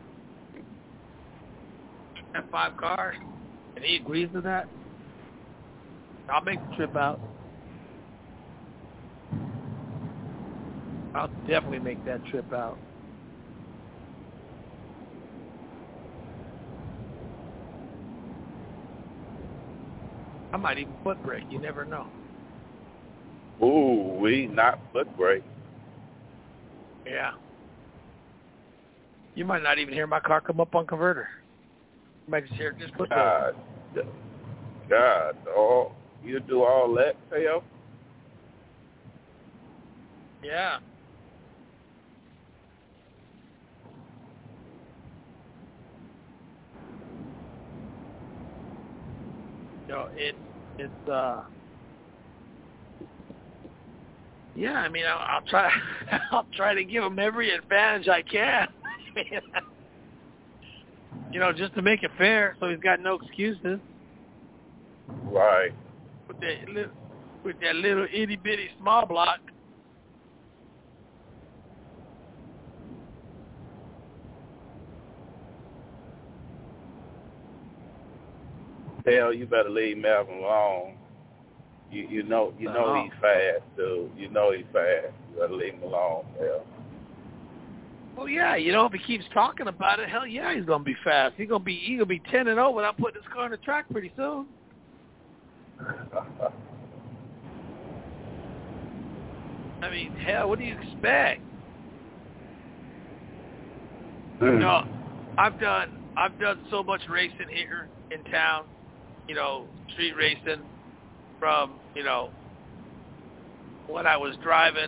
have five cars, and he agrees to that. I'll make the trip out. I'll definitely make that trip out. I might even foot brake. You never know. Ooh, we not foot brake. Yeah. You might not even hear my car come up on converter. You might just hear it just put God, God, oh, you do all that, Theo? Yeah. You know, it, it's, uh, yeah, I mean, I'll, I'll try, I'll try to give him every advantage I can. You know, just to make it fair, so he's got no excuses. Right. With that little, with that little itty bitty small block. Hell, you better leave Melvin alone. You you know you know Uh-huh. he's fast, dude. You know he's fast. You better leave him alone, hell. Well, yeah, you know, if he keeps talking about it, hell yeah, he's gonna be fast. He's gonna be he's gonna be ten and zero without putting his car on the track pretty soon. I mean, hell, what do you expect? Mm. No, I've done I've done so much racing here in town, you know, street racing from, you know, when I was driving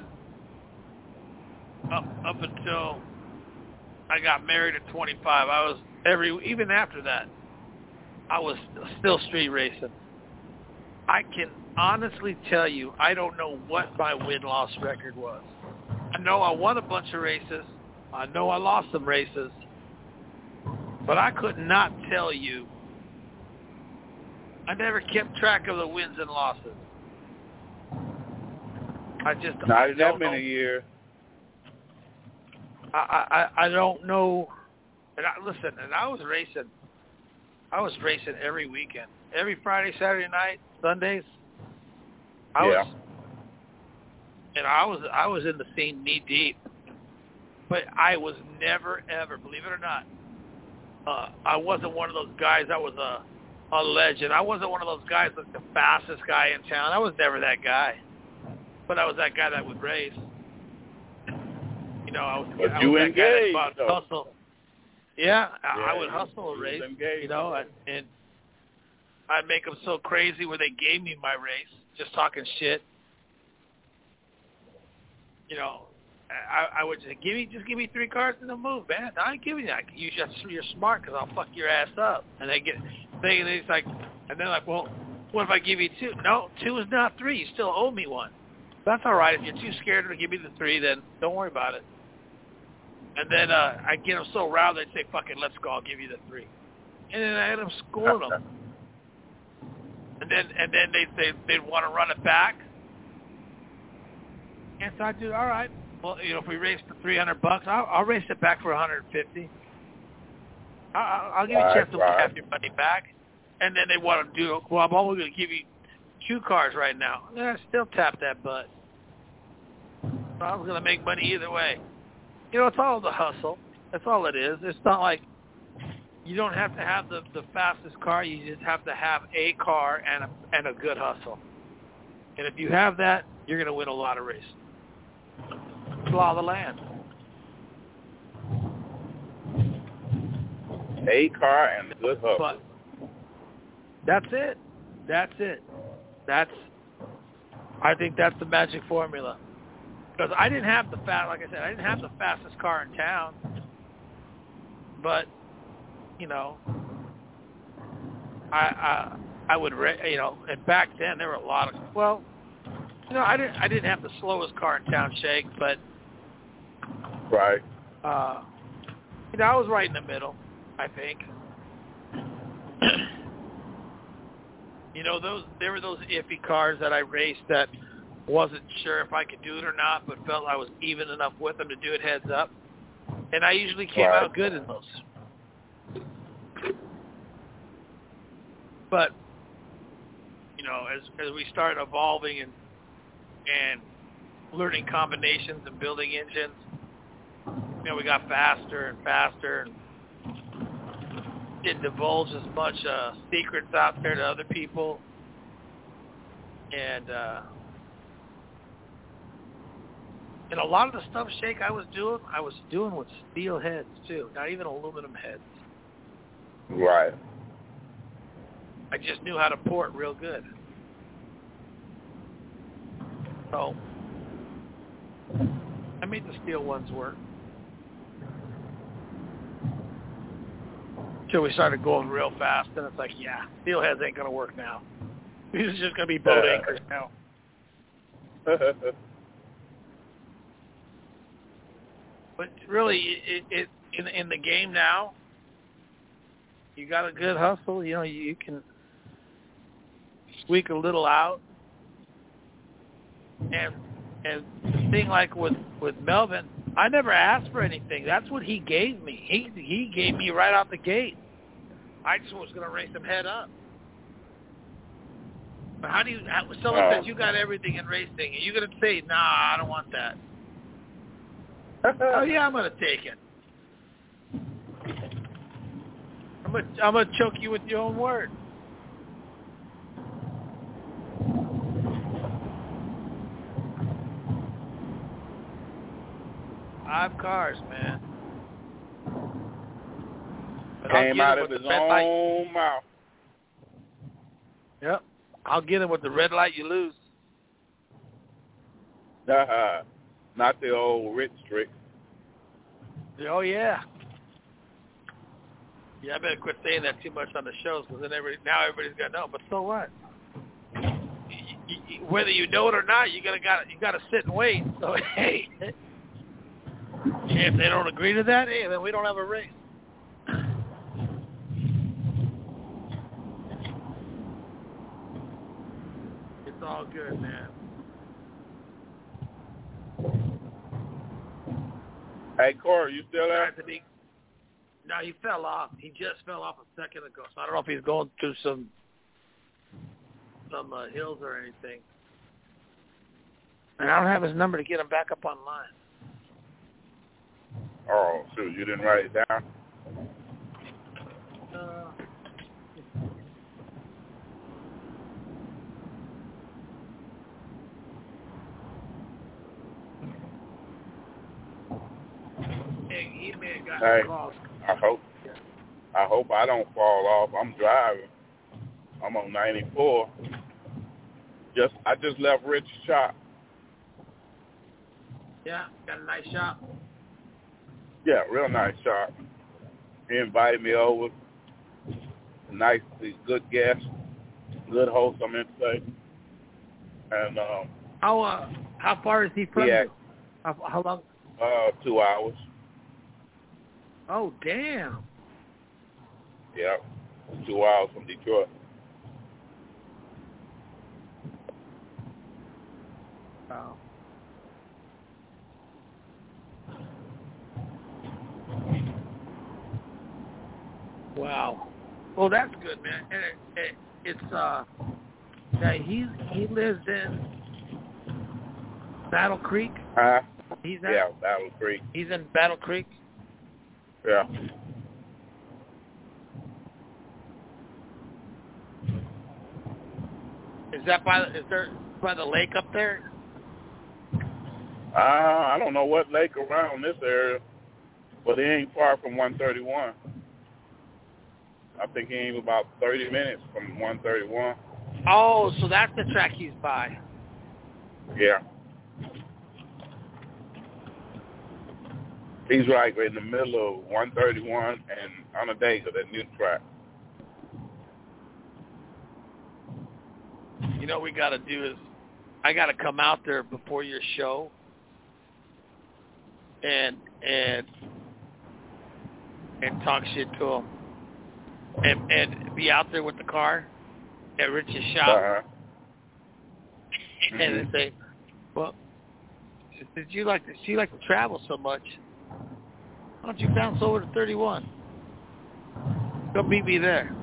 up up until I got married at twenty-five. I was every even after that, I was still street racing. I can honestly tell you, I don't know what my win-loss record was. I know I won a bunch of races. I know I lost some races. But I could not tell you. I never kept track of the wins and losses. I just not in that many years. I, I I don't know. And I, listen, and I was racing. I was racing every weekend, every Friday, Saturday night, Sundays. I yeah. was, and I was I was in the scene knee deep. But I was never ever, believe it or not, uh, I wasn't one of those guys that was a a legend. I wasn't one of those guys that's the fastest guy in town. I was never that guy. But I was that guy that would race. You know, I was, but I you was that engaged, guy that though. hustle. Yeah, I, yeah, I would hustle a race. You know, and, and I'd make them so crazy where they gave me my race, just talking shit. You know, I, I would just give me just give me three cars in the move, man. I ain't giving you that. You just you're smart because I'll fuck your ass up. And they get they it's like, and they're like, well, what if I give you two? No, two is not three. You still owe me one. That's all right. If you're too scared to give me the three, then don't worry about it. And then uh, I get them so riled, they'd say, fuck it, let's go. I'll give you the three. And then I end up schooling them. And then and then they they they'd want to run it back. And so I do, all right. Well, you know, if we race for three hundred bucks, I'll, I'll race it back for one hundred fifty. I'll, I'll give you a chance to right. have your money back. And then they want to do, well, I'm only going to give you two cars right now. And I still tap that butt. I was going to make money either way. You know, it's all the hustle. That's all it is. It's not like you don't have to have the, the fastest car. You just have to have a car and a, and a good hustle. And if you have that, you're going to win a lot of races. It's the law of the land. A car and a good hustle. But that's it. That's it. That's, I think that's the magic formula. Because I didn't have the fast, like I said, I didn't have the fastest car in town. But, you know, I I, I would, you know, and back then there were a lot of, well, you know, I didn't I didn't have the slowest car in town, Shake, but right. Uh, you know, I was right in the middle, I think. You know, those there were those iffy cars that I raced that wasn't sure if I could do it or not, but felt I was even enough with them to do it heads up. And I usually came right. out good in those. But, you know, as as we started evolving and and learning combinations and building engines, you know, we got faster and faster and didn't divulge as much uh, secrets out there to other people. And uh, and a lot of the stuff, Shake, I was doing, I was doing with steel heads too, not even aluminum heads. Right. I just knew how to pour it real good. So I made the steel ones work. Until we started going real fast, and it's like, yeah, steel heads ain't going to work now. These are just going to be boat anchors now. But really, it, it in in the game now, you got a good hustle. You know, you can squeak a little out. And and the thing like with, with Melvin, I never asked for anything. That's what he gave me. He he gave me right out the gate. I just was going to race him head up. But how do you? How, someone uh, says you got everything in racing, and you're going to say, nah, I don't want that. Oh yeah, I'm gonna take it. I'm gonna I'm gonna choke you with your own word. Five cars, man. But Came out of his own mouth. Yep. I'll get him with the red light you lose. Uh, not the old rich trick. Oh, yeah. Yeah, I better quit saying that too much on the shows because then everybody, now everybody's going to know. But so what? You, you, whether you know it or not, you gotta got you gotta sit and wait. So hey, if they don't agree to that, hey, then we don't have a race. It's all good, man. Hey, Corey, you still there? No, he fell off. He just fell off a second ago. So I don't know if he's going through some some uh, hills or anything. And I don't have his number to get him back up online. Oh, shoot, you didn't write it down? Uh, he may have gotten hey, calls. I hope, I hope I don't fall off. I'm driving. I'm on ninety-four. Just, I just left Rich's shop. Yeah, got a nice shop. Yeah, real nice shop. He invited me over. Nice, good guest, good host, I meant to say. And um, how uh, how far is he from yeah, you? How, how long? Uh, two hours. Oh, damn. Yeah, two hours from Detroit. Wow. Wow. Well, that's good, man. And it, it, it's uh, yeah, he he lives in Battle Creek. Huh? He's at, yeah, Battle Creek. He's in Battle Creek. Yeah. Is that by is there by the lake up there? Uh, I don't know what lake around this area, but it ain't far from one thirty-one. I think he ain't about thirty minutes from one thirty-one. Oh, so that's the track he's by. Yeah. He's right in the middle of one thirty-one and Onondaga, that new track. You know what we got to do is I got to come out there before your show and and and talk shit to him and and be out there with the car at Rich's shop Uh-huh. and Mm-hmm. say, well, did you like to, did you like to travel so much? Why don't you bounce over to thirty-one? Go meet me there.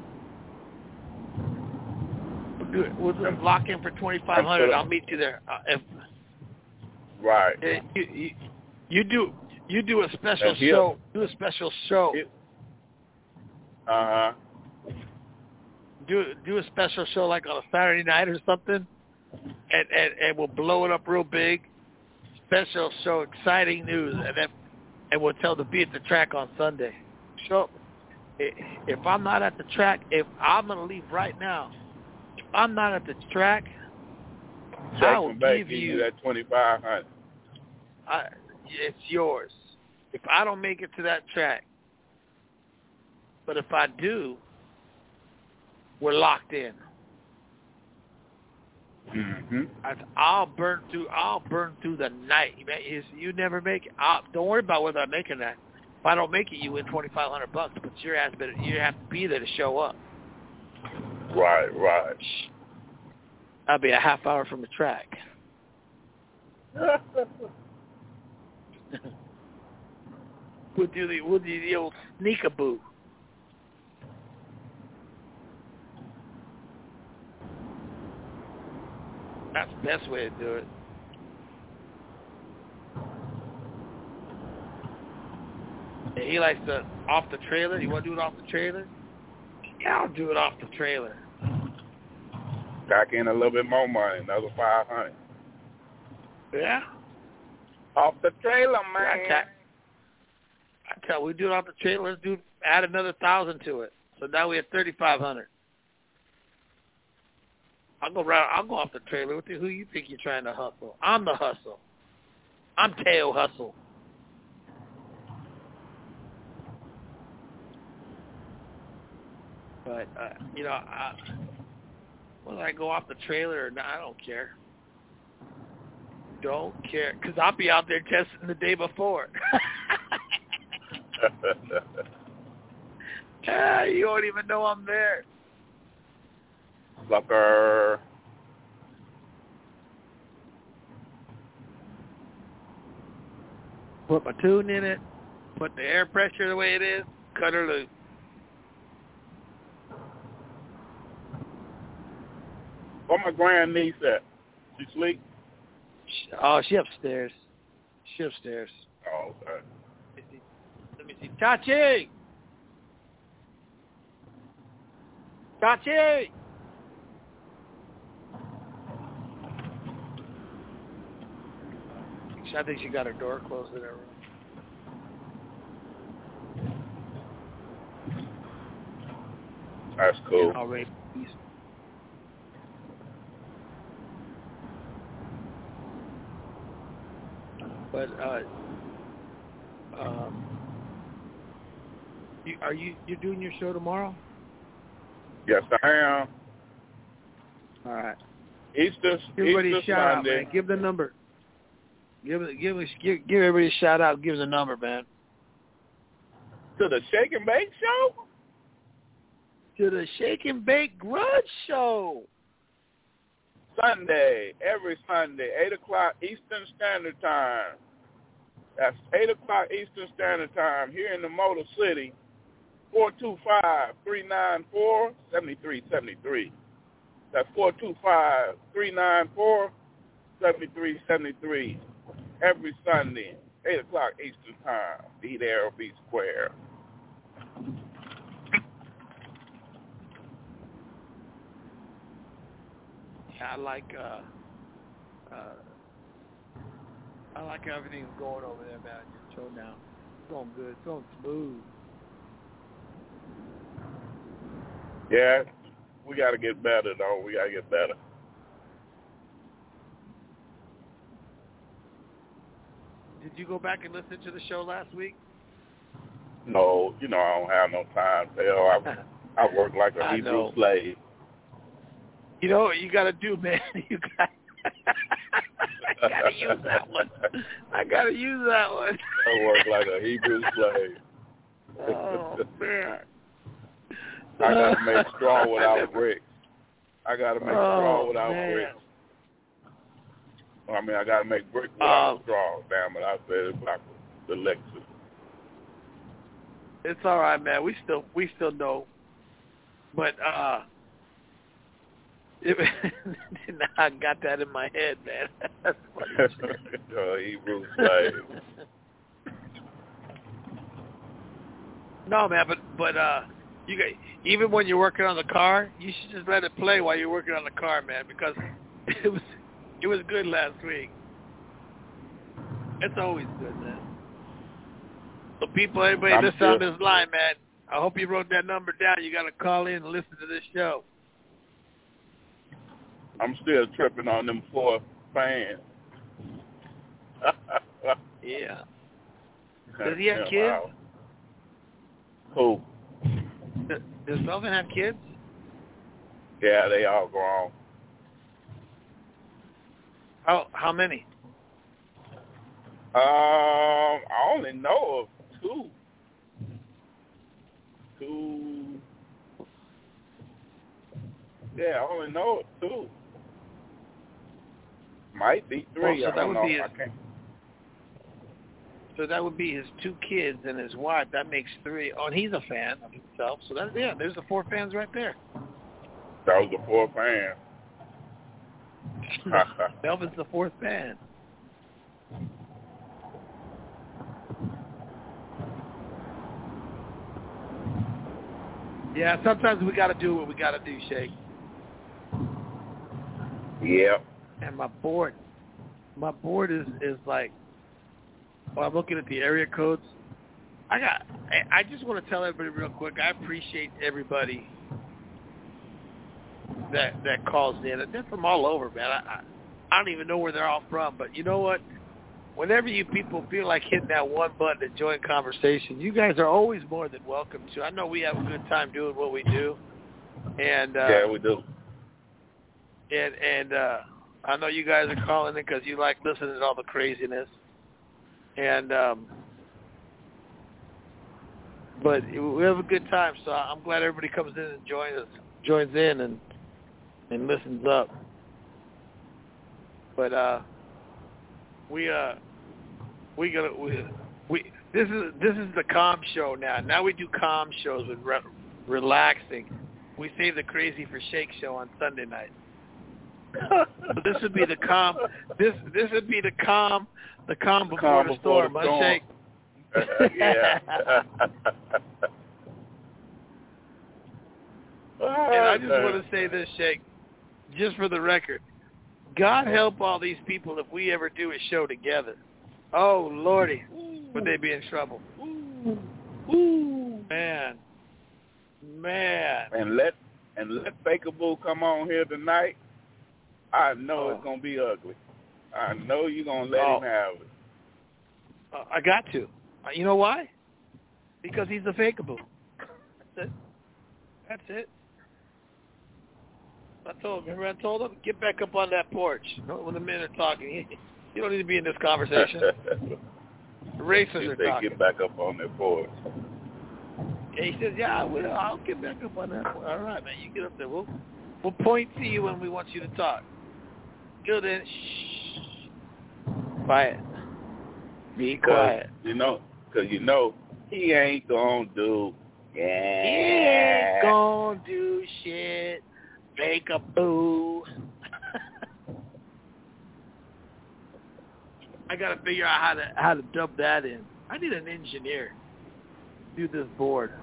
We'll do it. We'll lock in for twenty-five hundred. I'll meet you there. Uh, if, right. Uh, you, you, you do you do a special That's show. it. Do a special show. Uh huh. Do do a special show like on a Saturday night or something, and and, and we'll blow it up real big. Special show, exciting news, and then and we'll tell the be at the track on Sunday. Show. If I'm not at the track, if I'm gonna leave right now, if I'm not at the track, I will give you, you that twenty-five hundred. I, it's yours. If I don't make it to that track, but if I do, we're locked in. Mm-hmm. I, I'll burn through. I'll burn through the night. You, you never make it. I'll, don't worry about whether I'm making that. If I don't make it, you win twenty-five hundred bucks. But your ass, better, you have to be there to show up. Right, right. I'll be a half hour from the track. We'll do the we'll do the old sneak-a-boo. That's the best way to do it. he likes to off the trailer. You want to do it off the trailer? Yeah, I'll do it off the trailer. Back in a little bit more money, another five hundred. Yeah. Off the trailer, man. I tell, I tell we do it off the trailer. Let's do add another thousand to it. So now we have thirty five hundred. I'll go round. I'll go off the trailer with you. Who you think you're trying to hustle? I'm the hustle. I'm Teo Hustle. But uh, you know, I, whether I go off the trailer or not, I don't care. Don't care, because I'll be out there testing the day before. ah, you won't even know I'm there. Sucker. Put my tune in it. Put the air pressure the way it is. Cut her loose. Where my grand niece at? She sleep? Oh, she upstairs. She upstairs. Oh, okay. Let me see. Chachi! Chachi! I think she got her door closed in her room. That's cool. Already. But uh, um, you, are you you doing your show tomorrow? Yes, I am. All right. Easter, Give everybody Easter a shout Sunday. out, man. Give the number. Give give give give everybody a shout out. Give us a number, man. To the Shake and Bake Show? To the Shake and Bake Grudge Show. Sunday, every Sunday, eight o'clock Eastern Standard Time. That's eight o'clock Eastern Standard Time here in the Motor City, four two five, three nine four, seven three seven three. That's four two five, three nine four, seven three seven three. Every Sunday, eight o'clock Eastern Time. Be there or be square. I like uh, uh, I like how everything's going over there, man. Your show now, it's going good, it's going smooth. Yeah, we got to get better, though. We got to get better. Did you go back and listen to the show last week? No, you know I don't have no time. Hell, I I work like a I Hebrew know. slave. You know what you got to do, man? You got I got to use that one. I got to use that one. I work like a Hebrew slave. Oh, man. I got to make straw without bricks. I got to make oh, straw without man. bricks. I mean, I got to make brick without Uh, straw. Damn it, I said it backwards. The Lexus. It's all right, man. We still we still know. But uh it, now I got that in my head, man. That's funny. uh, Hebrew slave. No, man, but but uh you got, even when you're working on the car, you should just let it play while you're working on the car, man, because it was it was good last week. It's always good, man. So people, everybody I'm listen on good. this line, man. I hope you wrote that number down. You got to call in and listen to this show. I'm still tripping on them four fans. Yeah. Does he have Yeah, kids? wow. Who? Does, does Melvin have kids? Yeah, they all grown. How how many? Um, I only know of two. Two. Yeah, I only know of two. Might be three. Oh, so I that don't would know. be I his- can't. So that would be his two kids and his wife. That makes three. Oh, and he's a fan of himself. So that yeah, there's the four fans right there. That was the four fans. Melvin's the fourth fan. Yeah, sometimes we got to do what we got to do, Shake. Yeah. And my board, my board is, is like, well, I'm looking at the area codes. I got. I, I just want to tell everybody real quick. I appreciate everybody that that calls in. They're from all over, man. I, I I don't even know where they're all from, but you know what? Whenever you people feel like hitting that one button to join conversation, you guys are always more than welcome to. I know we have a good time doing what we do, and uh, yeah, we do. And and uh, I know you guys are calling in because you like listening to all the craziness, and um, but we have a good time. So I'm glad everybody comes in and joins us, joins in and and listens up. But uh, we uh we gonna we, we this is this is the calm show now. Now we do calm shows with re- relaxing. We save the crazy for Shake show on Sunday night. This would be the calm. This this would be the calm, the calm before calm the before storm. The storm. Shake. Uh, yeah. And I just want to say this, Shake, just for the record. God help all these people if we ever do a show together. Oh, Lordy, would they be in trouble? Ooh. Ooh. Man, man. And let and let Fakeable come on here tonight. I know oh. it's gonna be ugly. I know you're gonna let oh. him have it. Uh, I got to. Uh, you know why? Because he's a Fakeable. That's it. That's it. I told him. Remember, I told him, get back up on that porch. When the men are talking, you don't need to be in this conversation. The racers are talking. Get back up on that porch. And he says, "Yeah, I will. I'll get back up on that porch." All right, man. You get up there. We'll we'll point to you when we want you to talk. Good then. Shh. Quiet. Be quiet. You know, because you know he ain't gonna do. Yeah. He ain't gonna do shit. Make a boo. I gotta figure out how to how to dub that in. I need an engineer to do this board.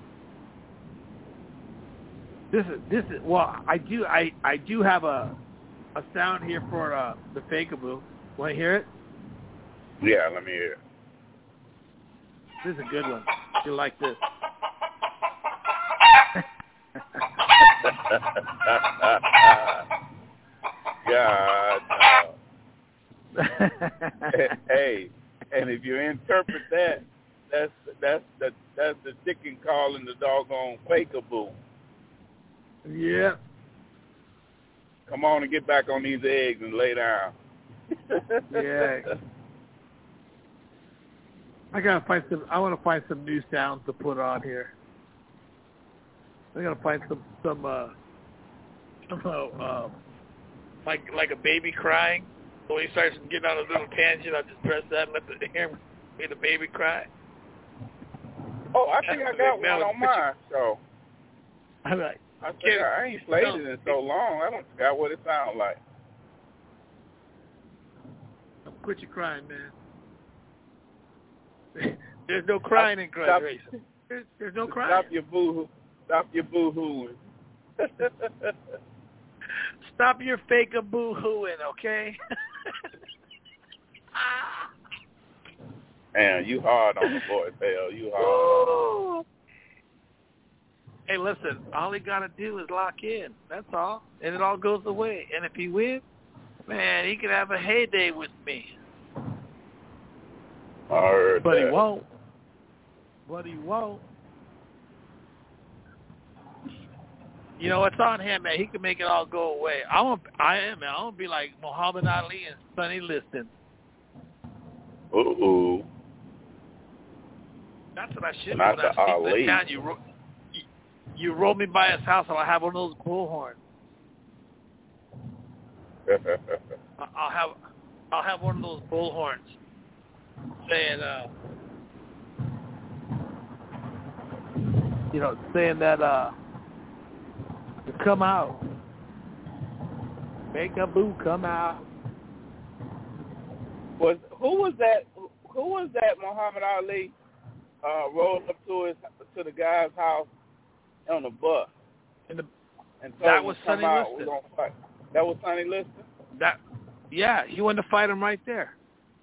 This is this is well. I do I, I do have a a sound here for uh, the Fakeable. Want to hear it? Yeah, let me hear it. This is a good one. You'll like this. God, no. Hey, and if you interpret that, that's that's the that's the chicken calling the doggone Fakeable. Yeah. Come on and get back on these eggs and lay down. Yeah. I gotta find some. I want to find some new sounds to put on here. I gotta find some some uh, uh, uh like like a baby crying. So when he starts getting on a little tangent, I'll just press that and let the hear the baby cry. Oh, I think I got one on mine. So I'm like, I think I ain't played it in so long. I don't forgot what it sounds like. Quit your crying, man. There's no crying in graduation. There's, there's no crying. Stop your boo. Stop your boo-hooing. Stop your fake a boo-hooing, okay? Man, you hard on the boy, Phil. You hard. Ooh. Hey, listen, all he got to do is lock in. That's all. And it all goes away. And if he wins, man, he can have a heyday with me. I heard but that. he won't. But he won't. You know, it's on him, man. He can make it all go away. I want, I am, man. I want to be like Muhammad Ali and Sonny Liston. Ooh. That's what I should do Not when I the speak Ali. to town. You, ro- you, you roll me by his house, and I'll have one of those bullhorns. I'll have, I'll have one of those bullhorns saying, uh, you know, saying that, uh, to come out. Make a boo come out. Was who was that? Who was that? Muhammad Ali uh, rolled up to his to the guy's house on the bus. In the, and that was Sonny Liston. That was Sonny Liston? That, yeah, he wanted to fight him right there.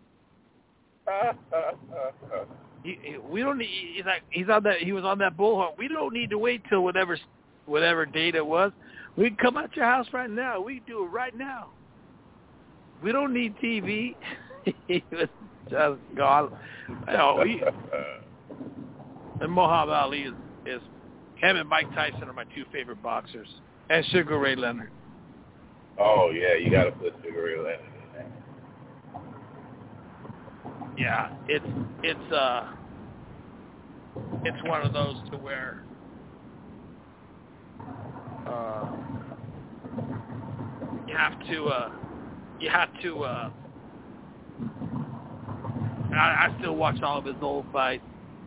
he, he, we don't need. He's like he's on that. He was on that bullhorn. We don't need to wait till whatever whatever date it was. We can come out your house right now. We can do it right now. We don't need T V. He was just gone. You know, he, and Muhammad Ali is, is him and Mike Tyson are my two favorite boxers, and Sugar Ray Leonard. Oh yeah, you got to put Sugar Ray Leonard in there. Yeah, it's it's uh it's one of those to where uh you have to uh you have to uh I, I still watch all of his old fights.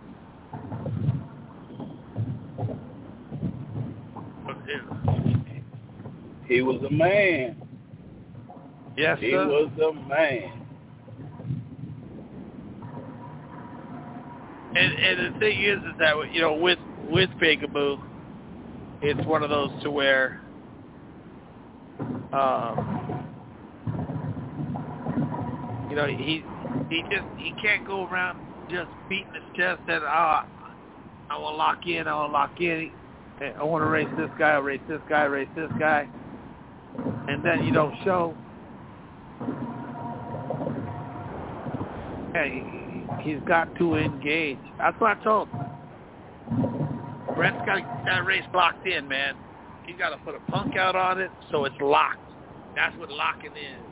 He was a man. Yes, he sir. was a man. And, and the thing is, is that you know, with with Peekaboo, it's one of those to where, um, you know, he he just he can't go around just beating his chest and oh, I want to lock in, I want to lock in, I want to race this guy, I'll race this guy, race this guy, and then you don't show. Hey. He's got to engage. That's what I told him. Brett's got that race locked in, man. He's got to put a punk out on it so it's locked. That's what locking is.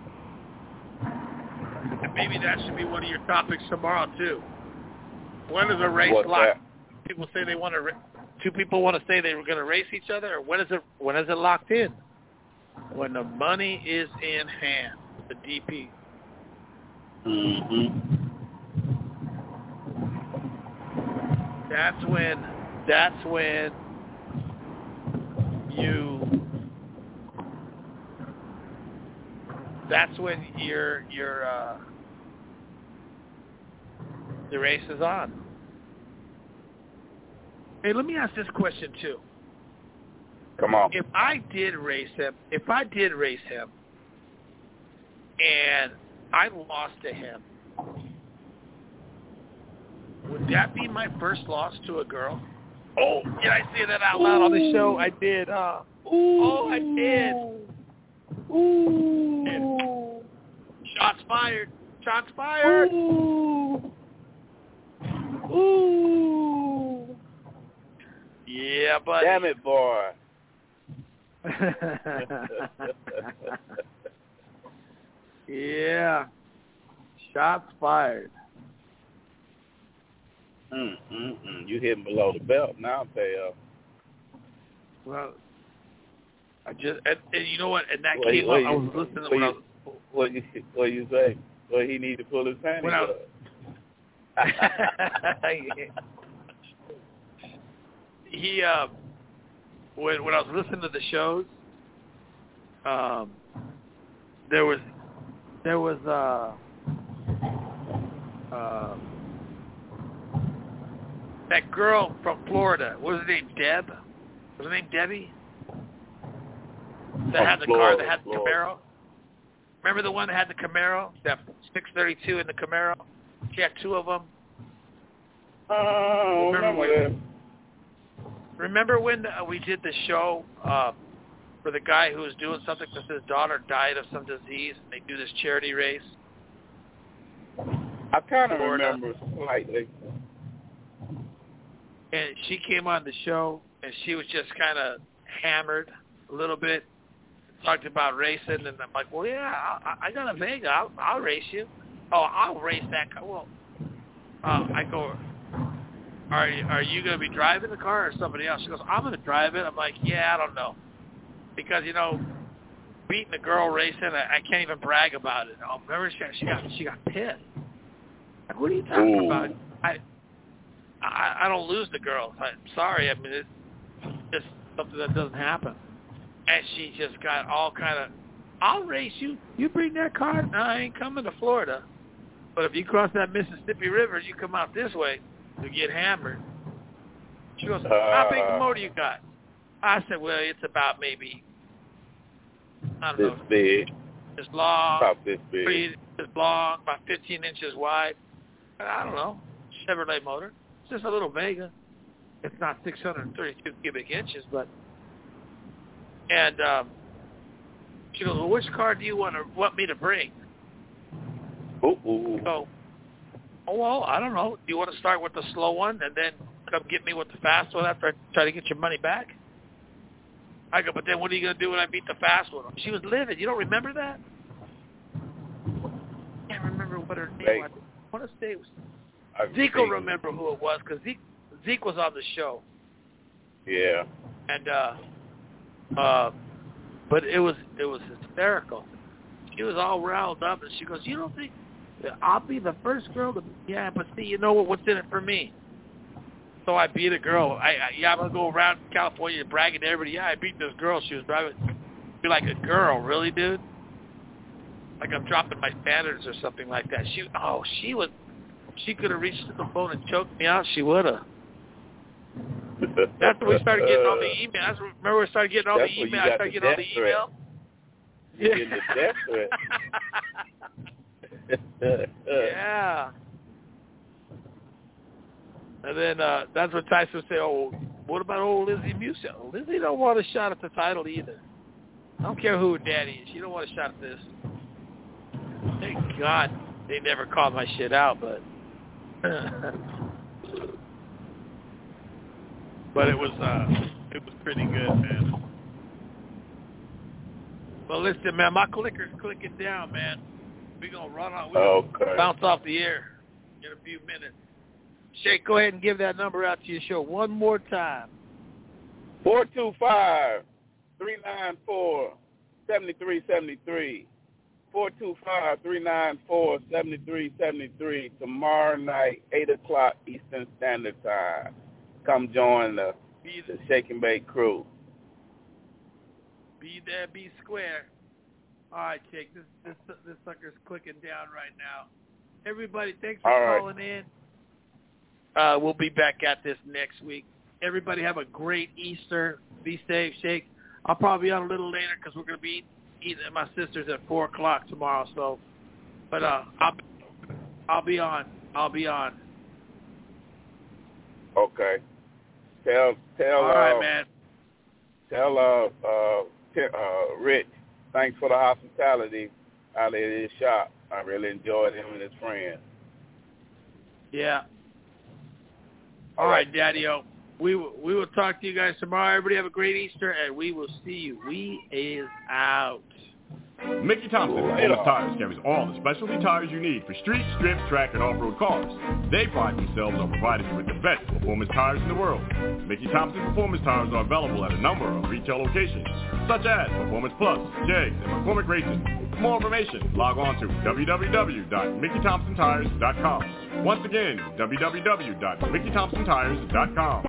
And maybe that should be one of your topics tomorrow, too. When is a race What's locked? That? People say they want to. Ra- two people want to say they were going to race each other. Or when is it? When is it locked in? When the money is in hand. The D P. Mm-hmm. That's when, that's when you, that's when your, your, uh, the race is on. Hey, let me ask this question too. Come on. If I did race him, if I did race him, and I lost to him, would that be my first loss to a girl? Oh, did I say that out loud on the show? I did. Uh, oh, I did. Ooh. And shots fired. Shots fired. Ooh. Ooh. Yeah, buddy. Damn it, boy. Yeah. Shots fired. Mm, mm, mm. You hitting below the belt now, Teo. Well, I just, and, and you know what? And that what, came what up. You, I was listening what when you, I was. What you, what you say? Well, he need to pull his panties I was, up. he, uh, when when I was listening to the shows, um, there was, there was, uh, uh. that girl from Florida, what was her name, Deb? Was her name Debbie? That From had the Florida, car, that had the Florida. Camaro? Remember the one that had the Camaro? That six thirty-two in the Camaro? She had two of them. Oh, remember, remember when, remember when uh, we did the show uh, for the guy who was doing something because his daughter died of some disease, and they do this charity race? I kind of remember slightly. And she came on the show, and she was just kind of hammered a little bit. Talked about racing, and I'm like, well, yeah, I, I got a Vega. I'll, I'll race you. Oh, I'll race that car. Well, uh, I go, are you, are you going to be driving the car or somebody else? She goes, I'm going to drive it. I'm like, yeah, I don't know. Because, you know, beating a girl racing, I, I can't even brag about it. Oh, remember, she, she got she got pissed. Like, what are you talking Ooh. about? I, I I don't lose the girls. I'm sorry. I mean, it's just something that doesn't happen. And she just got all kind of, I'll race you. You bring that car? No, I ain't coming to Florida. But if you cross that Mississippi River, you come out this way, you get hammered. She goes, how big a motor you got? I said, well, it's about maybe, I don't this know. big. It's long. About this big. Three inches long, about fifteen inches wide. I don't know. Chevrolet motor. It's just a little Vega. It's not six hundred thirty-two cubic inches, but. And um, she goes, well, which car do you want to want me to bring? Ooh, ooh. So, oh, well, I don't know. Do you want to start with the slow one and then come get me with the fast one after I try to get your money back? I go, but then what are you going to do when I beat the fast one? She was livid. You don't remember that? I can't remember what her name was. I want to say it was. Zeke will remember who it was because Zeke, Zeke was on the show. Yeah. And, uh, uh, but it was it was hysterical. She was all riled up, and she goes, you don't think I'll be the first girl to, yeah, but see, you know what, what's in it for me? So I beat a girl. I, I yeah, I'm going to go around California bragging to everybody, yeah, I beat this girl. She was driving, be like, a girl, really, dude? Like I'm dropping my standards or something like that. She, oh, she was, she could have reached to the phone and choked me out. She would have. That's when we started getting all the emails. That's, remember we started getting all That's the when you emails? I got started the getting all the death threat. emails. You're getting the death threat. Yeah. And then uh, that's what Tyson would say, oh, what about old Lizzie Musa? Lizzie don't want a shot at the title either. I don't care who her daddy is. She don't want a shot at this. Thank God they never called my shit out, but but it was uh, it was pretty good, man. Well, listen, man, my clicker's clicking down, man. We're going to run on. We're okay. going to bounce off the air in a few minutes. Shake, go ahead and give that number out to your show one more time. four two five, three nine four, seven three seven three. four two five, three nine four, seven three seven three. Tomorrow night, eight o'clock Eastern Standard Time. Come join the, the Shake and Bake crew. Be there, be square. All right, Jake, this this this sucker's clicking down right now. Everybody, thanks for All calling right. in. Uh, we'll be back at this next week. Everybody have a great Easter. Be safe, Shake. I'll probably be on a little later because we're going to be eating at my sister's at four o'clock tomorrow. So, but uh, I'll I'll be on. I'll be on. Okay. Tell tell. All right, uh, man. Tell uh uh. Uh, Rich, thanks for the hospitality out of his shop. I really enjoyed him and his friends. Yeah. All, All right, right Daddy-O. We, w- we will talk to you guys tomorrow. Everybody have a great Easter, and we will see you. We is out. Mickey Thompson Performance Tires carries all the specialty tires you need for street, strip, track, and off-road cars. They pride themselves on providing you with the best performance tires in the world. Mickey Thompson Performance Tires are available at a number of retail locations, such as Performance Plus, Jegs, and McCormick Racing. For more information, log on to w w w dot mickey thompson tires dot com. Once again, w w w dot mickey thompson tires dot com.